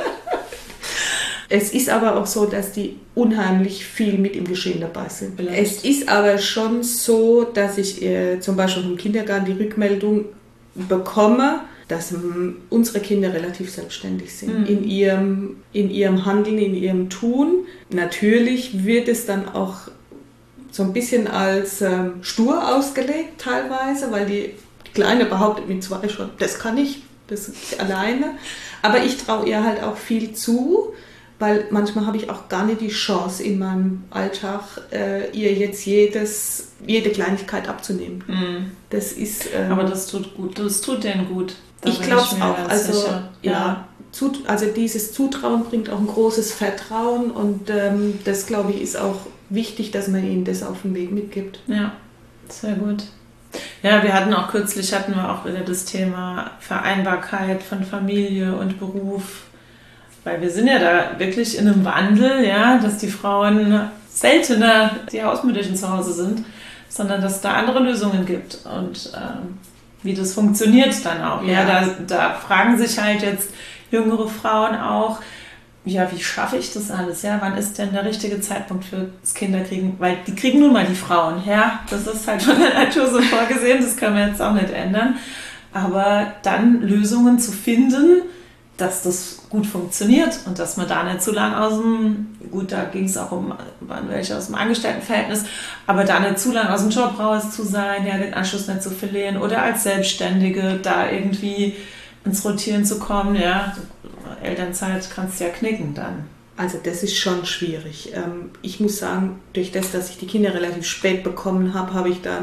Es ist aber auch so, dass die unheimlich viel mit im Geschehen dabei sind. Vielleicht. Es ist aber schon so, dass ich zum Beispiel vom Kindergarten die Rückmeldung bekomme, dass unsere Kinder relativ selbstständig sind in ihrem Handeln, in ihrem Tun. Natürlich wird es dann auch so ein bisschen als stur ausgelegt teilweise, weil die Kleine behauptet mit 2 schon, das kann ich alleine. Aber ich traue ihr halt auch viel zu, weil manchmal habe ich auch gar nicht die Chance in meinem Alltag, ihr jetzt jede Kleinigkeit abzunehmen. Das ist, aber das tut gut, das tut denen gut. Ich glaube es auch. Also, also dieses Zutrauen bringt auch ein großes Vertrauen und das, glaube ich, ist auch wichtig, dass man ihnen das auf den Weg mitgibt. Ja, sehr gut. Ja, wir hatten auch wieder das Thema Vereinbarkeit von Familie und Beruf. Weil wir sind ja da wirklich in einem Wandel, ja, dass die Frauen seltener die Hausmütterchen zu Hause sind, sondern dass es da andere Lösungen gibt und wie das funktioniert dann auch. Ja, da fragen sich halt jetzt jüngere Frauen auch, ja, wie schaffe ich das alles? Ja, wann ist denn der richtige Zeitpunkt für das Kinderkriegen? Weil die kriegen nun mal die Frauen, ja, das ist halt von der Natur so vorgesehen, das können wir jetzt auch nicht ändern. Aber dann Lösungen zu finden, dass das gut funktioniert und dass man da nicht zu lang da ging es auch waren welche aus dem Angestelltenverhältnis, aber da nicht zu lang aus dem Job raus zu sein, ja, den Anschluss nicht zu verlieren oder als Selbstständige da irgendwie ins Rotieren zu kommen, ja, Elternzeit kannst du ja knicken dann. Also das ist schon schwierig. Ich muss sagen, durch das, dass ich die Kinder relativ spät bekommen habe, habe ich da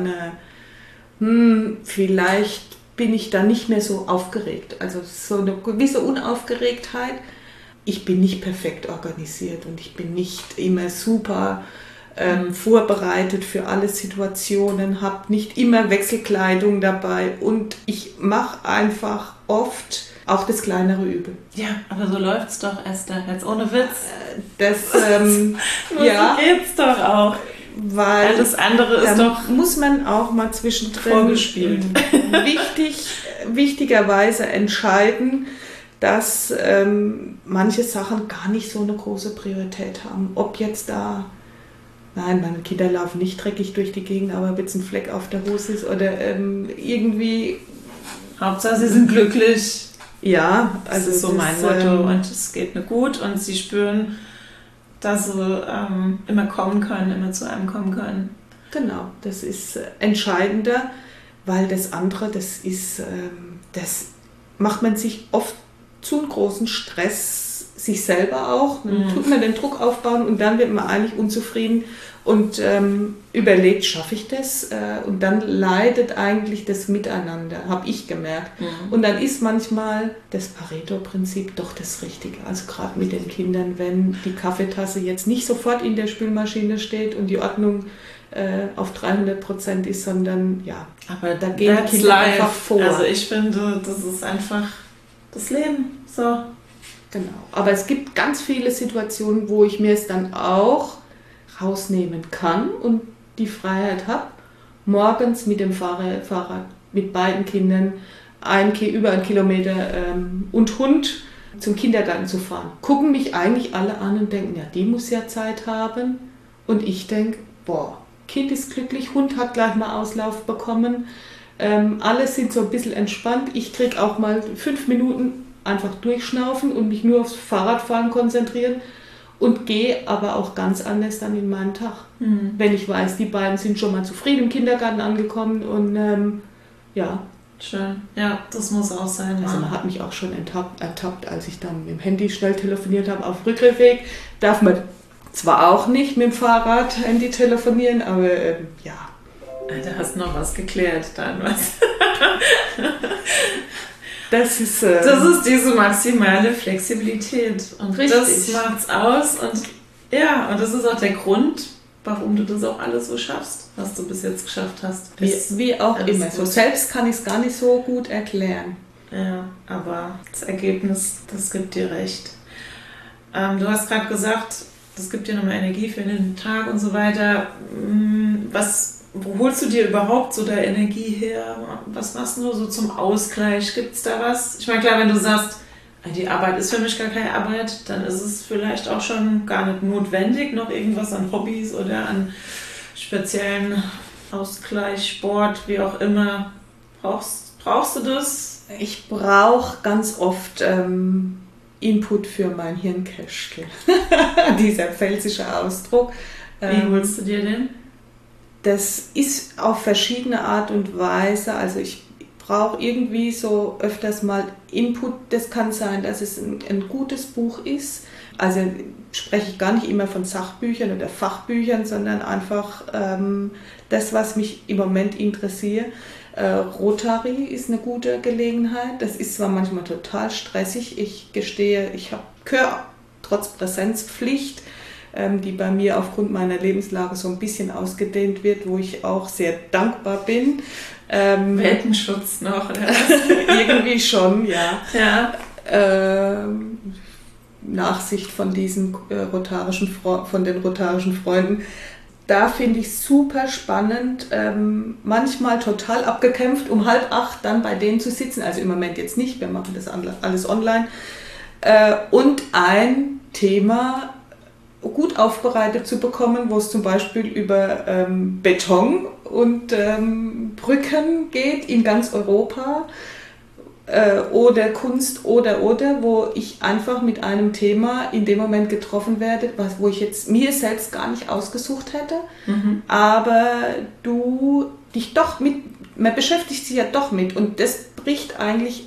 vielleicht bin ich da nicht mehr so aufgeregt. Also so eine gewisse Unaufgeregtheit. Ich bin nicht perfekt organisiert und ich bin nicht immer super vorbereitet für alle Situationen, habe nicht immer Wechselkleidung dabei und ich mache einfach oft auch das kleinere Übel. Ja, aber so läuft's doch, Esther, jetzt ohne Witz. Ja, so geht's doch auch. Weil alles andere ist doch muss man auch mal zwischendrin vorgespielt. Wichtigerweise entscheiden, dass manche Sachen gar nicht so eine große Priorität haben. Ob jetzt nein, meine Kinder laufen nicht dreckig durch die Gegend, aber wenn es ein Fleck auf der Hose ist oder irgendwie... Hauptsache, sie sind glücklich. Ja, also das ist so mein Motto und es geht mir gut und sie spüren, dass sie immer kommen können, immer zu einem kommen können. Genau, das ist entscheidender, weil das andere, das macht man sich oft zu einem großen Stress, sich selber auch, dann tut man den Druck aufbauen und dann wird man eigentlich unzufrieden und überlegt, schaffe ich das? Und dann leidet eigentlich das Miteinander, habe ich gemerkt. Und dann ist manchmal das Pareto-Prinzip doch das Richtige. Also gerade mit den Kindern, wenn die Kaffeetasse jetzt nicht sofort in der Spülmaschine steht und die Ordnung auf 300% ist, sondern ja, aber da gehen die Kinder einfach vor. Also ich finde, das ist einfach das Leben. So. Genau. Aber es gibt ganz viele Situationen, wo ich mir es dann auch rausnehmen kann und die Freiheit habe, morgens mit dem Fahrrad mit beiden Kindern über 1 Kilometer und Hund zum Kindergarten zu fahren. Gucken mich eigentlich alle an und denken, ja, die muss ja Zeit haben. Und ich denke, boah, Kind ist glücklich, Hund hat gleich mal Auslauf bekommen. Alle sind so ein bisschen entspannt. Ich kriege auch mal 5 Minuten einfach durchschnaufen und mich nur aufs Fahrradfahren konzentrieren. Und gehe aber auch ganz anders dann in meinen Tag. Wenn ich weiß, die beiden sind schon mal zufrieden im Kindergarten angekommen und ja. Schön. Ja, das muss auch sein. Also man hat mich auch schon ertappt, als ich dann mit dem Handy schnell telefoniert habe auf Rückweg. Darf man zwar auch nicht mit dem Fahrrad Handy telefonieren, aber ja. Da hast du noch was geklärt, dann was. Das ist diese maximale Flexibilität. Und richtig. Das macht's aus. Und ja, und das ist auch der Grund, warum du das auch alles so schaffst, was du bis jetzt geschafft hast. Wie auch immer. So selbst kann ich es gar nicht so gut erklären. Ja, aber das Ergebnis, das gibt dir recht. Du hast gerade gesagt, das gibt dir nochmal Energie für den Tag und so weiter. Wo holst du dir überhaupt so der Energie her? Was machst du so zum Ausgleich? Gibt es da was? Ich meine, klar, wenn du sagst, die Arbeit ist für mich gar keine Arbeit, dann ist es vielleicht auch schon gar nicht notwendig, noch irgendwas an Hobbys oder an speziellen Ausgleich, Sport, wie auch immer. Brauchst du das? Ich brauche ganz oft Input für mein Hirnkästchen. Dieser pfälzische Ausdruck. Wie holst du dir den? Das ist auf verschiedene Art und Weise. Also ich brauche irgendwie so öfters mal Input. Das kann sein, dass es ein gutes Buch ist. Also spreche ich gar nicht immer von Sachbüchern oder Fachbüchern, sondern einfach das, was mich im Moment interessiert. Rotary ist eine gute Gelegenheit. Das ist zwar manchmal total stressig. Ich gestehe, ich gehöre trotz Präsenzpflicht, die bei mir aufgrund meiner Lebenslage so ein bisschen ausgedehnt wird, wo ich auch sehr dankbar bin. Welpenschutz noch, oder? Irgendwie schon, ja. Ja. Nachsicht von diesen von den rotarischen Freunden. Da finde ich es super spannend, manchmal total abgekämpft, um 7:30 dann bei denen zu sitzen. Also im Moment jetzt nicht, wir machen das alles online. Und ein Thema gut aufbereitet zu bekommen, wo es zum Beispiel über Beton und Brücken geht in ganz Europa oder Kunst oder, wo ich einfach mit einem Thema in dem Moment getroffen werde, wo ich jetzt mir selbst gar nicht ausgesucht hätte, aber du dich doch man beschäftigt sich ja doch mit und das bricht eigentlich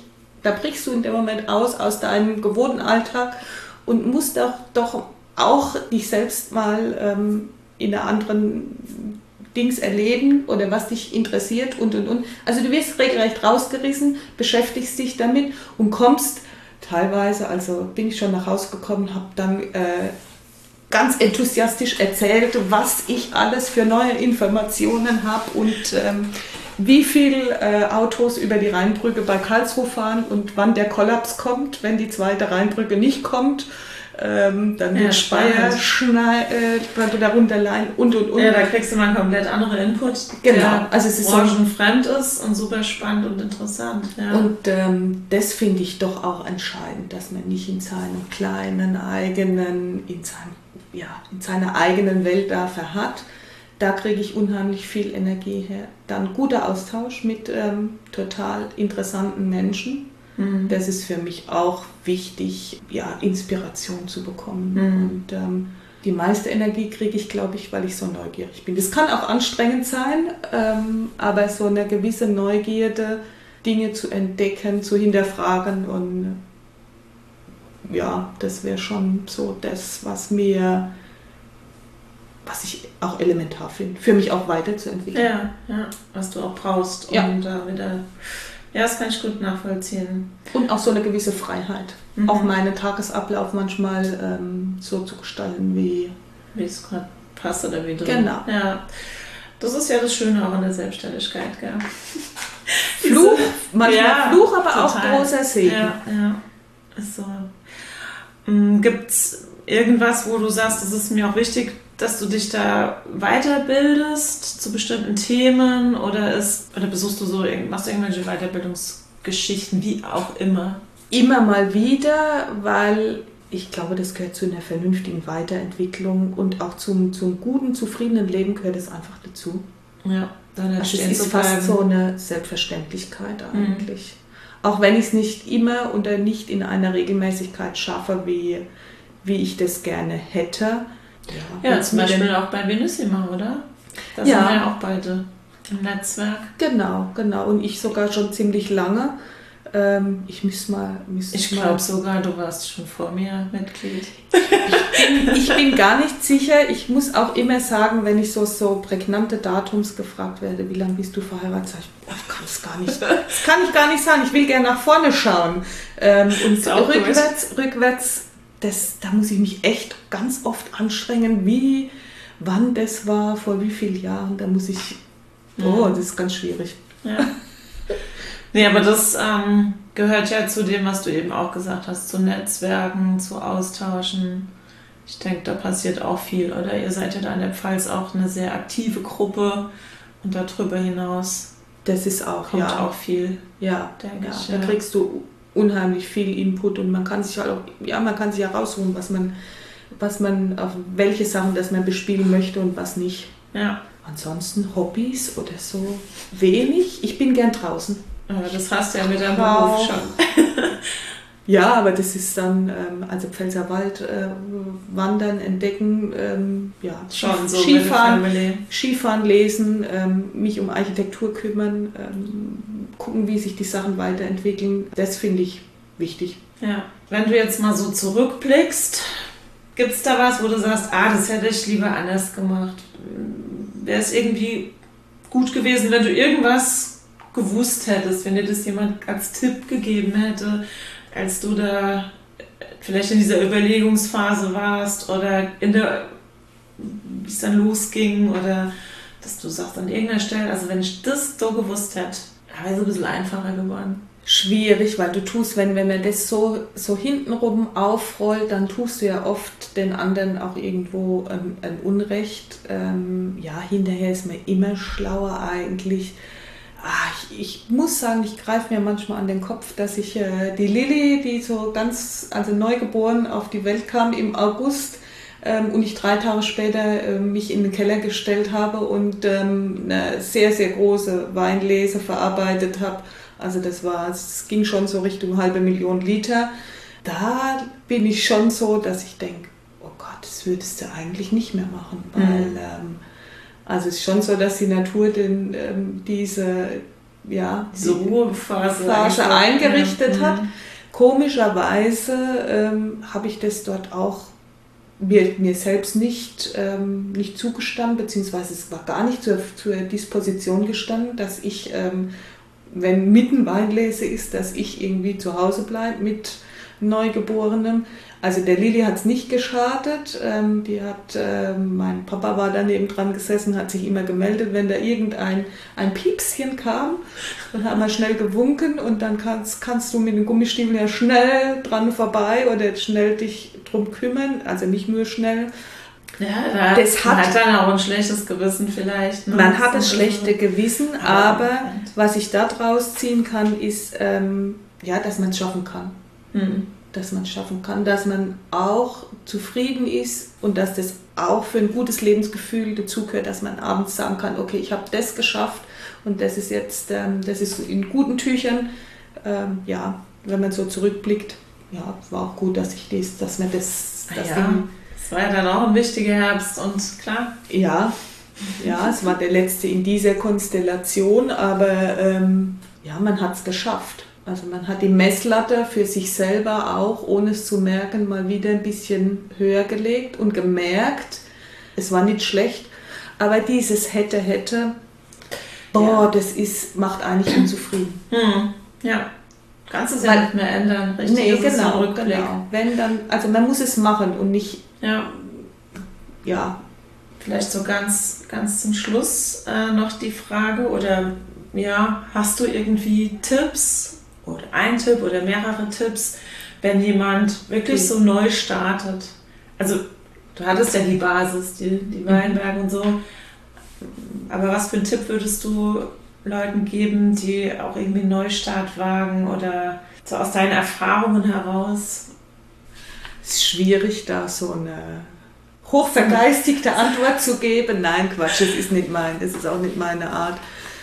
Da brichst du in dem Moment aus deinem gewohnten Alltag und musst doch auch dich selbst mal in einer anderen Dings erleben oder was dich interessiert und. Also du wirst regelrecht rausgerissen, beschäftigst dich damit und kommst teilweise, also bin ich schon nach Hause gekommen, habe dann ganz enthusiastisch erzählt, was ich alles für neue Informationen habe und wie viele Autos über die Rheinbrücke bei Karlsruhe fahren und wann der Kollaps kommt, wenn die zweite Rheinbrücke nicht kommt. Dann wird Speyer darunter leihen und. Ja, da kriegst du mal einen komplett anderen Input, genau. Der also es ist branchenfremd ist und super spannend und interessant. Ja. Und das finde ich doch auch entscheidend, dass man nicht in seinem kleinen eigenen, in seiner eigenen Welt da verharrt. Da kriege ich unheimlich viel Energie her. Dann guter Austausch mit total interessanten Menschen. Das ist für mich auch wichtig, Inspiration zu bekommen. Und die meiste Energie kriege ich, glaube ich, weil ich so neugierig bin. Das kann auch anstrengend sein, aber so eine gewisse Neugierde, Dinge zu entdecken, zu hinterfragen und das wäre schon so das, was ich auch elementar finde, für mich auch weiterzuentwickeln. Ja, was du auch brauchst, um da wieder... Ja, das kann ich gut nachvollziehen. Und auch so eine gewisse Freiheit. Auch meinen Tagesablauf manchmal so zu gestalten, wie es gerade passt oder wie du. Genau. Ja, das ist ja das Schöne auch an der Selbstständigkeit, gell? Fluch, manchmal Fluch, aber total. Auch großer Segen. Ja. Ist so. Gibt's irgendwas, wo du sagst, das ist mir auch wichtig, dass du dich da weiterbildest zu bestimmten Themen oder besuchst du machst du irgendwelche Weiterbildungsgeschichten, wie auch immer? Immer mal wieder, weil ich glaube, das gehört zu einer vernünftigen Weiterentwicklung und auch zum guten, zufriedenen Leben gehört es einfach dazu. Ja, dann also es ist fast so eine Selbstverständlichkeit eigentlich. Auch wenn ich es nicht immer oder nicht in einer Regelmäßigkeit schaffe, wie ich das gerne hätte. Ja, zum Beispiel auch bei Venissima, oder? Da sind wir ja auch beide im Netzwerk. Genau. Und ich sogar schon ziemlich lange. Ich glaube sogar, du warst schon vor mir Mitglied. Ich bin gar nicht sicher. Ich muss auch immer sagen, wenn ich so prägnante Datums gefragt werde, wie lange bist du verheiratet, sage ich kann es gar nicht. Das kann ich gar nicht sagen. Ich will gerne nach vorne schauen. Und rückwärts da muss ich mich echt ganz oft anstrengen, wann das war, vor wie vielen Jahren, da muss ich, das ist ganz schwierig. Ja. Nee, aber das gehört ja zu dem, was du eben auch gesagt hast, zu Netzwerken, zu Austauschen. Ich denke, da passiert auch viel, oder? Ihr seid ja da in der Pfalz auch eine sehr aktive Gruppe und darüber hinaus das ist auch, kommt auch viel, denke ich. Da kriegst du unheimlich viel Input und man kann sich halt auch, man kann sich ja rausholen, was man auf welche Sachen, das man bespielen möchte und was nicht. Ja. Ansonsten Hobbys oder so wenig. Ich bin gern draußen. Aber das hast du ja mit deinem Beruf schon. Ja, aber das ist dann, also Pfälzerwald, Wandern, Entdecken, schon so Skifahren, lesen, mich um Architektur kümmern, gucken, wie sich die Sachen weiterentwickeln. Das finde ich wichtig. Ja, wenn du jetzt mal so zurückblickst, gibt es da was, wo du sagst, das hätte ich lieber anders gemacht? Wäre es irgendwie gut gewesen, wenn du irgendwas gewusst hättest, wenn dir das jemand als Tipp gegeben hätte, als du da vielleicht in dieser Überlegungsphase warst oder wie es dann losging oder dass du sagst an irgendeiner Stelle, also wenn ich das so gewusst hätte, wäre es ein bisschen einfacher geworden. Schwierig, weil du tust, wenn man das so hintenrum aufrollt, dann tust du ja oft den anderen auch irgendwo ein Unrecht. Hinterher ist man immer schlauer eigentlich. Ich muss sagen, ich greife mir manchmal an den Kopf, dass ich die Lilly, die so neugeboren auf die Welt kam im August und ich 3 Tage später mich in den Keller gestellt habe und eine sehr, sehr große Weinlese verarbeitet habe. Also es ging schon so Richtung 500.000 Liter. Da bin ich schon so, dass ich denke, oh Gott, das würdest du eigentlich nicht mehr machen, weil... Also es ist schon so, dass die Natur diese Ruhephase eingerichtet hat. Komischerweise habe ich das dort auch mir selbst nicht zugestanden, beziehungsweise es war gar nicht zur Disposition gestanden, dass ich, wenn mitten Weinlese ist, dass ich irgendwie zu Hause bleibe mit Neugeborenem. Also der Lilly hat es nicht geschadet. Mein Papa war daneben dran gesessen, hat sich immer gemeldet, wenn da irgendein Piepschen kam. Dann haben wir schnell gewunken und dann kannst du mit den Gummistiefeln ja schnell dran vorbei oder schnell dich drum kümmern. Also nicht nur schnell. Ja, man hat dann auch ein schlechtes Gewissen vielleicht. Ne? Man hat das schlechte Gewissen, aber was ich da draus ziehen kann, ist, dass man es schaffen kann. Mhm. Dass man es schaffen kann, dass man auch zufrieden ist und dass das auch für ein gutes Lebensgefühl dazugehört, dass man abends sagen kann, okay, ich habe das geschafft und das ist jetzt, das ist in guten Tüchern. Wenn man so zurückblickt, war auch gut, dass mir das es war ja dann auch ein wichtiger Herbst und klar. Ja, es war der letzte in dieser Konstellation, aber man hat es geschafft. Also man hat die Messlatte für sich selber auch, ohne es zu merken, mal wieder ein bisschen höher gelegt und gemerkt, es war nicht schlecht, aber dieses hätte, das macht eigentlich unzufrieden. Ja, kannst es ja nicht mehr ändern, richtig? Nee, genau. Wenn dann, also man muss es machen und nicht, Vielleicht so ganz zum Schluss noch die Frage, oder hast du irgendwie Tipps? Oder ein Tipp oder mehrere Tipps, wenn jemand wirklich so neu startet. Also du hattest ja die Basis, die Weinberge und so. Aber was für einen Tipp würdest du Leuten geben, die auch irgendwie einen Neustart wagen oder so aus deinen Erfahrungen heraus? Es ist schwierig, da so eine hochvergeistigte Antwort zu geben. Nein, Quatsch, das ist auch nicht meine Art.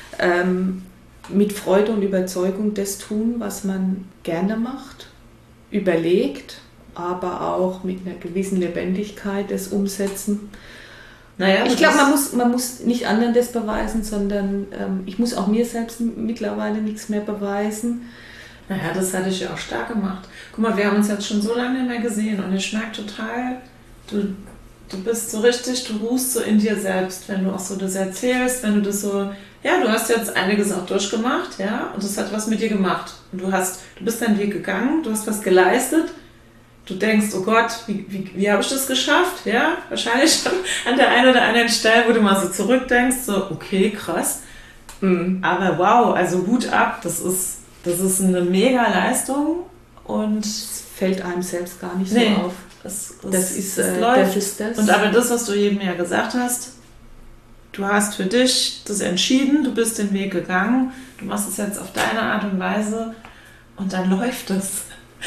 Mit Freude und Überzeugung das tun, was man gerne macht, überlegt, aber auch mit einer gewissen Lebendigkeit das umsetzen. Ich glaube, man muss nicht anderen das beweisen, sondern ich muss auch mir selbst mittlerweile nichts mehr beweisen. Naja, das hatte ich ja auch stark gemacht. Guck mal, wir haben uns jetzt schon so lange nicht mehr gesehen und ich merke total, du bist so richtig, du ruhst so in dir selbst, wenn du auch so das erzählst, wenn du das so... Ja, du hast jetzt einiges auch durchgemacht, und das hat was mit dir gemacht. Und du bist deinen Weg gegangen, du hast was geleistet. Du denkst, oh Gott, wie habe ich das geschafft? Ja, wahrscheinlich an der einen oder anderen Stelle, wo du mal so zurückdenkst, so, okay, krass. Aber wow, also Hut ab, das ist eine mega Leistung und es fällt einem selbst gar nicht so auf. Das ist das. Und aber das, was du eben ja gesagt hast, du hast für dich das entschieden, du bist den Weg gegangen, du machst es jetzt auf deine Art und Weise und dann läuft es.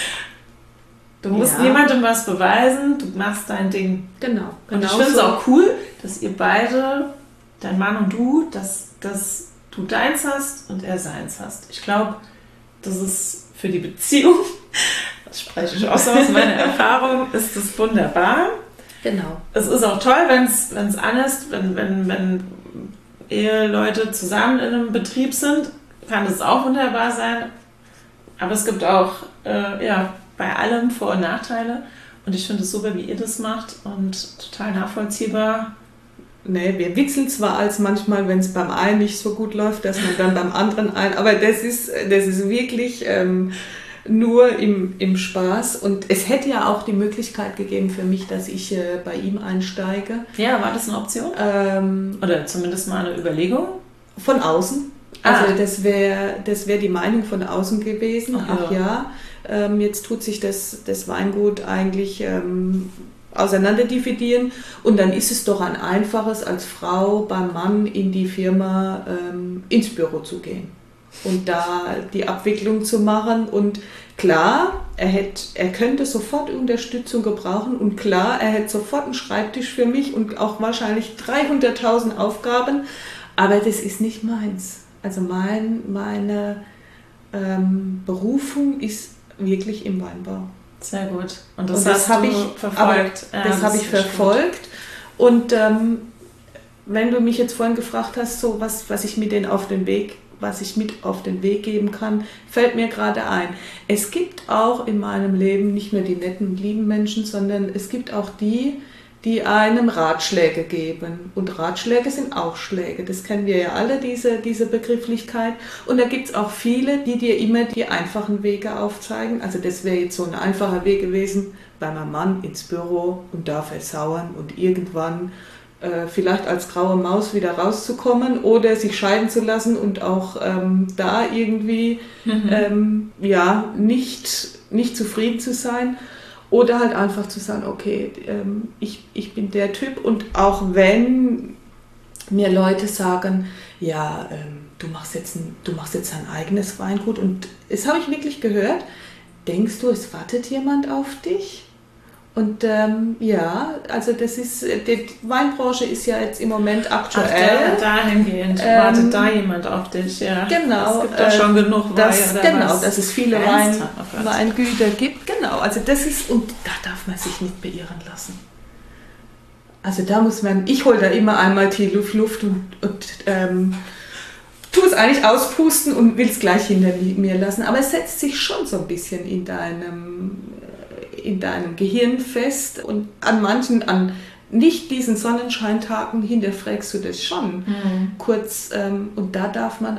Du musst niemandem was beweisen, du machst dein Ding. Genau. Und ich finde es auch cool, dass ihr beide, dein Mann und du, dass du deins hast und er seins hast. Ich glaube, das ist für die Beziehung, das spreche ich auch so aus meiner Erfahrung, ist das wunderbar. Genau. Es ist auch toll, wenn es an ist, wenn Eheleute zusammen in einem Betrieb sind, kann es auch wunderbar sein. Aber es gibt auch bei allem Vor- und Nachteile. Und ich finde es super, wie ihr das macht und total nachvollziehbar. Nee, wir witzeln zwar als manchmal, wenn es beim einen nicht so gut läuft, dass man dann beim anderen aber das ist wirklich nur im Spaß. Und es hätte ja auch die Möglichkeit gegeben für mich, dass ich bei ihm einsteige. Ja, war das eine Option? Oder zumindest mal eine Überlegung? Von außen. Also das wär die Meinung von außen gewesen. Jetzt tut sich das Weingut eigentlich auseinanderdividieren und dann ist es doch ein einfaches, als Frau beim Mann in die Firma ins Büro zu gehen und da die Abwicklung zu machen. Und klar, er könnte sofort Unterstützung gebrauchen und klar, er hätte sofort einen Schreibtisch für mich und auch wahrscheinlich 300.000 Aufgaben, aber das ist nicht meins. Also meine Berufung ist wirklich im Weinbau. Sehr gut. Und das habe ich verfolgt. Das habe ich verfolgt. Und wenn du mich jetzt vorhin gefragt hast, so was ich mit denen auf den Weg was ich mit auf den Weg geben kann, fällt mir gerade ein. Es gibt auch in meinem Leben nicht nur die netten und lieben Menschen, sondern es gibt auch die einem Ratschläge geben. Und Ratschläge sind auch Schläge. Das kennen wir ja alle, diese Begrifflichkeit. Und da gibt es auch viele, die dir immer die einfachen Wege aufzeigen. Also das wäre jetzt so ein einfacher Weg gewesen, bei meinem Mann ins Büro und da versauern und irgendwann vielleicht als graue Maus wieder rauszukommen oder sich scheiden zu lassen und auch da irgendwie nicht zufrieden zu sein. Oder halt einfach zu sagen, okay, ich bin der Typ. Und auch wenn mir Leute sagen, ja, du machst jetzt ein eigenes Weingut. Und das habe ich wirklich gehört. Denkst du, es wartet jemand auf dich? Und also das ist, die Weinbranche ist ja jetzt im Moment aktuell. Ach, dahingehend wartet da jemand auf dich, ja. Genau. Es gibt da schon genug Wein, dass es viele Weingüter gibt, genau. Also das ist, und da darf man sich nicht beirren lassen. Also da muss man, ich hole da immer einmal die Luft und tue es eigentlich auspusten und will es gleich hinter mir lassen. Aber es setzt sich schon so ein bisschen in deinem Gehirn fest und an nicht diesen Sonnenscheintagen hinterfragst du das schon kurz und da darf man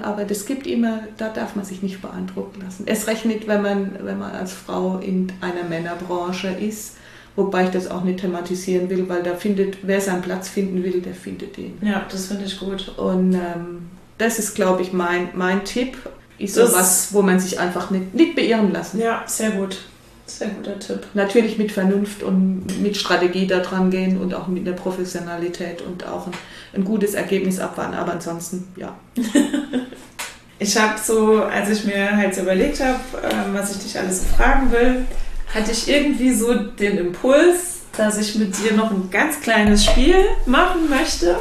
sich nicht beeindrucken lassen. Es recht nicht, wenn man als Frau in einer Männerbranche ist, wobei ich das auch nicht thematisieren will, weil wer seinen Platz finden will, der findet ihn. Ja, das finde ich gut. Und das ist, glaube ich, mein Tipp, ist sowas, wo man sich einfach nicht beirren lassen. Ja, sehr gut. Sehr guter Tipp. Natürlich mit Vernunft und mit Strategie da dran gehen und auch mit einer Professionalität und auch ein gutes Ergebnis abwarten, aber ansonsten, ja. Ich habe so, als ich mir halt so überlegt habe, was ich dich alles so fragen will, hatte ich irgendwie so den Impuls, dass ich mit dir noch ein ganz kleines Spiel machen möchte.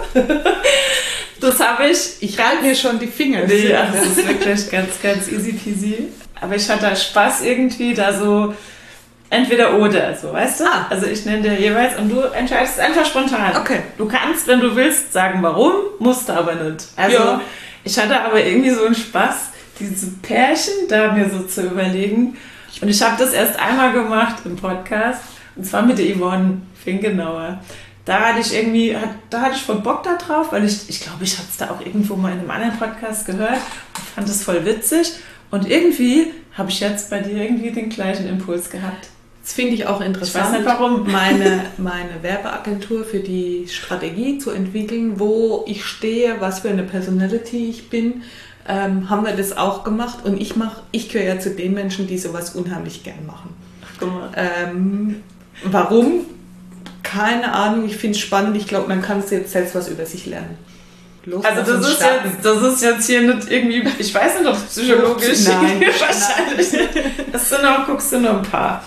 Das habe ich. Ich halte mir schon die Finger. Nee, das ist wirklich ganz, ganz easy peasy. Aber ich hatte Spaß irgendwie da so entweder oder, so, weißt du? Also ich nenne dir jeweils und du entscheidest einfach spontan. Okay. Du kannst, wenn du willst, sagen warum, musst du aber nicht. Also ich hatte aber irgendwie so einen Spaß, diese Pärchen da mir so zu überlegen. Und ich habe das erst einmal gemacht im Podcast und zwar mit der Yvonne Finkenauer. Da hatte ich voll Bock da drauf, weil ich glaube, ich habe es da auch irgendwo mal in einem anderen Podcast gehört und fand es voll witzig. Und irgendwie habe ich jetzt bei dir irgendwie den gleichen Impuls gehabt. Das finde ich auch interessant. Ich weiß nicht warum. Meine Werbeagentur für die Strategie zu entwickeln, wo ich stehe, was für eine Personality ich bin, haben wir das auch gemacht. Und ich gehöre ja zu den Menschen, die sowas unheimlich gern machen. Ach, guck mal. Warum? Keine Ahnung. Ich finde es spannend. Ich glaube, man kann jetzt selbst was über sich lernen. Also das ist jetzt hier nicht irgendwie, ich weiß nicht, ob psychologisch. Nein, wahrscheinlich. Das guckst du nur ein paar.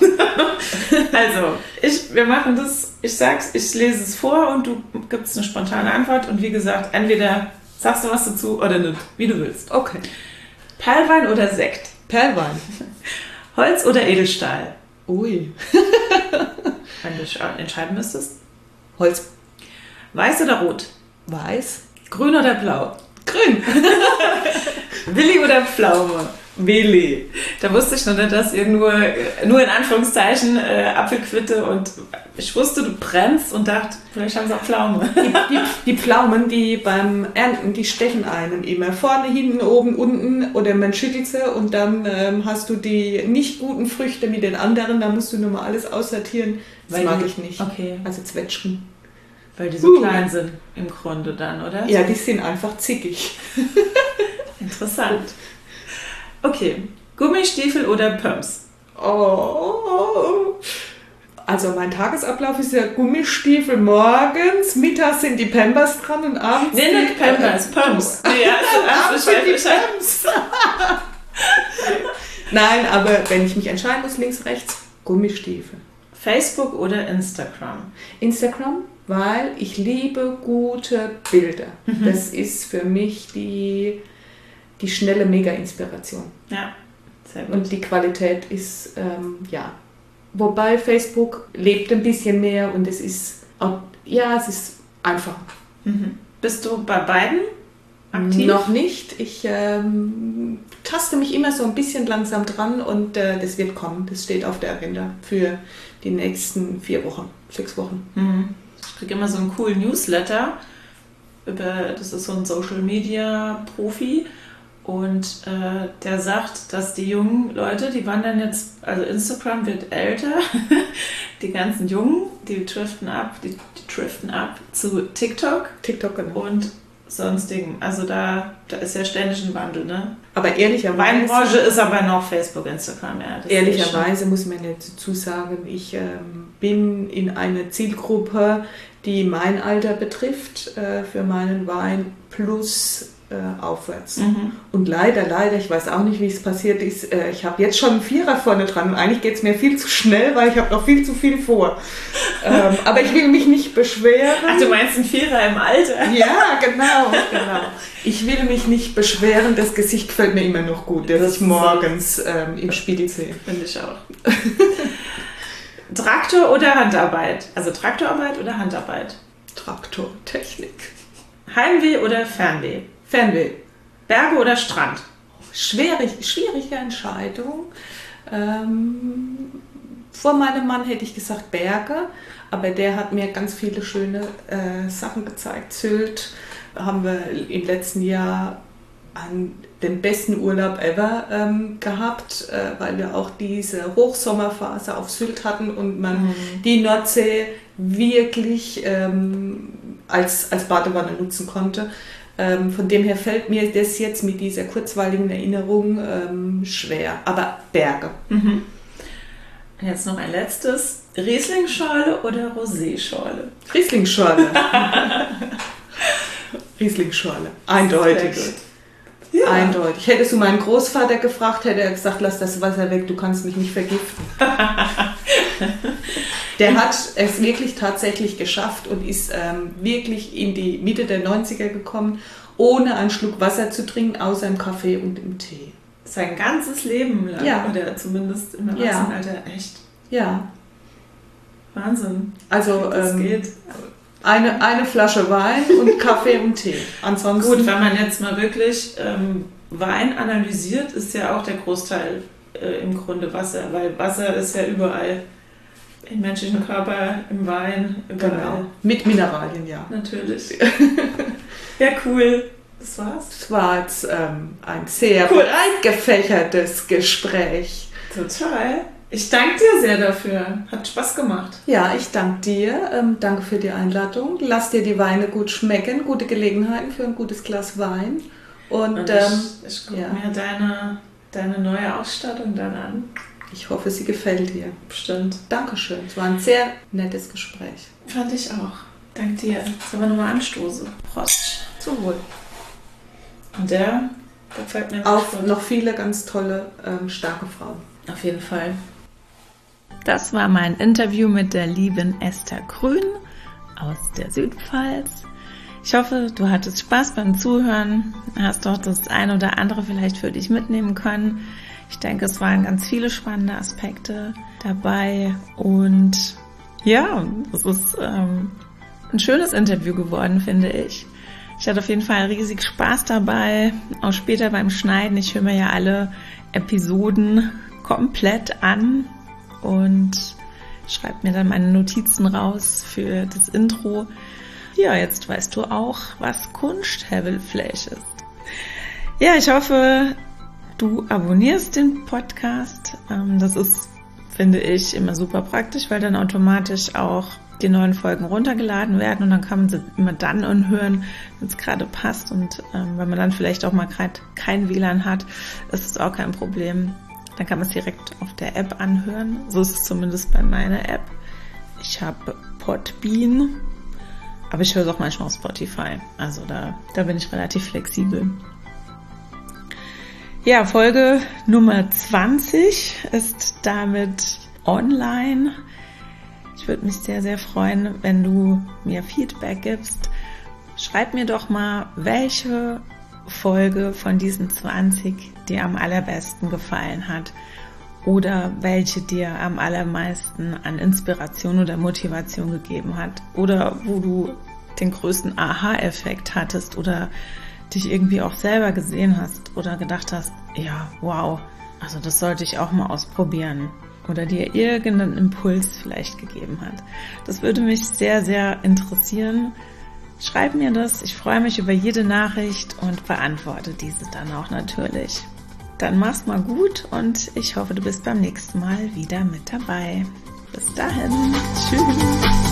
Also, wir machen das, ich lese es vor und du gibst eine spontane Antwort und wie gesagt, entweder sagst du was dazu oder nicht, wie du willst. Okay. Perlwein oder Sekt? Perlwein. Holz oder Edelstahl? Ui. Wenn du entscheiden müsstest. Holz. Weiß oder rot? Weiß. Grün oder blau? Grün. Willi oder Pflaume? Willi. Da wusste ich noch nicht, dass ihr nur in Anführungszeichen Apfelquitte und ich wusste, du brennst und dachte, vielleicht haben sie auch Pflaume. Die Pflaumen, die beim Ernten, die stechen einem immer. Vorne, hinten, oben, unten oder man schüttelt sie und dann hast du die nicht guten Früchte mit den anderen, da musst du nur mal alles aussortieren. Das mag ich nicht. Okay. Also Zwetschgen. Weil die so klein sind im Grunde dann, oder? Ja, die sind einfach zickig. Interessant. Okay, Gummistiefel oder Pumps? Oh. Also mein Tagesablauf ist ja Gummistiefel morgens, mittags sind die Pampers dran und abends... Nee, nicht Pampers, Pumps. Nee, also die Pumps. Nein, aber wenn ich mich entscheiden muss, links, rechts, Gummistiefel. Facebook oder Instagram? Instagram, weil ich liebe gute Bilder. Das ist für mich die schnelle Mega-Inspiration. Ja, sehr gut. Und die Qualität ist, wobei Facebook lebt ein bisschen mehr und es ist einfach. Bist du bei beiden aktiv? Noch nicht. Ich taste mich immer so ein bisschen langsam dran und das wird kommen. Das steht auf der Agenda für die nächsten 6 Wochen. Ich kriege immer so einen coolen Newsletter. Das ist so ein Social-Media-Profi. Und der sagt, dass die jungen Leute, die wandern jetzt, also Instagram wird älter, die ganzen Jungen, die driften ab zu TikTok. TikTok, genau. Und sonstigen. Also da ist ja ständig ein Wandel, ne? Aber ehrlicherweise... Weinbranche ist aber noch Facebook, Instagram, ja. Ehrlicherweise muss man jetzt dazu sagen, ich bin in einer Zielgruppe, die mein Alter betrifft, für meinen Wein plus aufwärts. Und leider, ich weiß auch nicht, wie es passiert ist, ich habe jetzt schon einen 4er vorne dran. Eigentlich geht es mir viel zu schnell, weil ich habe noch viel zu viel vor. Aber ich will mich nicht beschweren. Ach, du meinst einen 4er im Alter? Ja, genau. Ich will mich nicht beschweren, das Gesicht gefällt mir immer noch gut, das ich morgens im Spiegel sehe. Finde ich auch. Traktor oder Handarbeit? Also Traktorarbeit oder Handarbeit? Traktortechnik. Heimweh oder Fernweh? Fernweh. Berge oder Strand? Schwierige Entscheidung. Vor meinem Mann hätte ich gesagt Berge, aber der hat mir ganz viele schöne Sachen gezeigt. Sylt haben wir im letzten Jahr den besten Urlaub ever gehabt, weil wir auch diese Hochsommerphase auf Sylt hatten und man die Nordsee wirklich als Badewanne nutzen konnte. Von dem her fällt mir das jetzt mit dieser kurzweiligen Erinnerung schwer. Aber Berge. Jetzt noch ein letztes. Riesling-Schorle oder Rosé-Schorle? Riesling-Schorle. Riesling-Schorle. Eindeutig. Ja. Eindeutig. Hättest du meinen Großvater gefragt, hätte er gesagt, lass das Wasser weg, du kannst mich nicht vergiften. Der hat es wirklich tatsächlich geschafft und ist wirklich in die Mitte der 90er gekommen, ohne einen Schluck Wasser zu trinken, außer im Kaffee und im Tee. Sein ganzes Leben lang. Ja. Oder zumindest im Erwachsenenalter. Echt. Ja. Wahnsinn. Also das geht. Eine Flasche Wein und Kaffee und Tee. Ansonsten... Gut, wenn man jetzt mal wirklich Wein analysiert, ist ja auch der Großteil im Grunde Wasser, weil Wasser ist ja überall. Im menschlichen Körper, im Wein, überall. Genau. Mit Mineralien, ja. Natürlich. Ja, cool. Das war's. Das war jetzt ein sehr breit gefächertes Gespräch. Total. Ich danke dir sehr dafür. Hat Spaß gemacht. Ja, ich danke dir. Danke für die Einladung. Lass dir die Weine gut schmecken. Gute Gelegenheiten für ein gutes Glas Wein. Und ich gucke mir deine neue Ausstattung dann an. Ich hoffe, sie gefällt dir. Bestimmt. Dankeschön. Es war ein sehr nettes Gespräch. Fand ich auch. Dank dir. Jetzt aber nochmal anstoßen. Prost. Zum Wohl. Und der gefällt mir auch noch viele ganz tolle, starke Frauen. Auf jeden Fall. Das war mein Interview mit der lieben Esther Grün aus der Südpfalz. Ich hoffe, du hattest Spaß beim Zuhören, hast doch das ein oder andere vielleicht für dich mitnehmen können. Ich denke, es waren ganz viele spannende Aspekte dabei und ja, es ist ein schönes Interview geworden, finde ich. Ich hatte auf jeden Fall riesig Spaß dabei, auch später beim Schneiden. Ich höre mir ja alle Episoden komplett an und schreibe mir dann meine Notizen raus für das Intro. Ja, jetzt weißt du auch, was Kunsthavelfleisch ist. Ja, ich hoffe, du abonnierst den Podcast. Das ist, finde ich, immer super praktisch, weil dann automatisch auch die neuen Folgen runtergeladen werden und dann kann man sie immer dann anhören, wenn es gerade passt. Und wenn man dann vielleicht auch mal gerade kein WLAN hat, ist es auch kein Problem. Dann kann man es direkt auf der App anhören. So ist es zumindest bei meiner App. Ich habe Podbean, aber ich höre es auch manchmal auf Spotify. Also da bin ich relativ flexibel. Ja, Folge Nummer 20 ist damit online. Ich würde mich sehr, sehr freuen, wenn du mir Feedback gibst. Schreib mir doch mal, welche Folge von diesen 20 dir am allerbesten gefallen hat oder welche dir am allermeisten an Inspiration oder Motivation gegeben hat oder wo du den größten Aha-Effekt hattest oder dich irgendwie auch selber gesehen hast oder gedacht hast, ja, wow, also das sollte ich auch mal ausprobieren oder dir irgendeinen Impuls vielleicht gegeben hat. Das würde mich sehr, sehr interessieren. Schreib mir das, ich freue mich über jede Nachricht und beantworte diese dann auch natürlich. Dann mach's mal gut und ich hoffe, du bist beim nächsten Mal wieder mit dabei. Bis dahin, tschüss.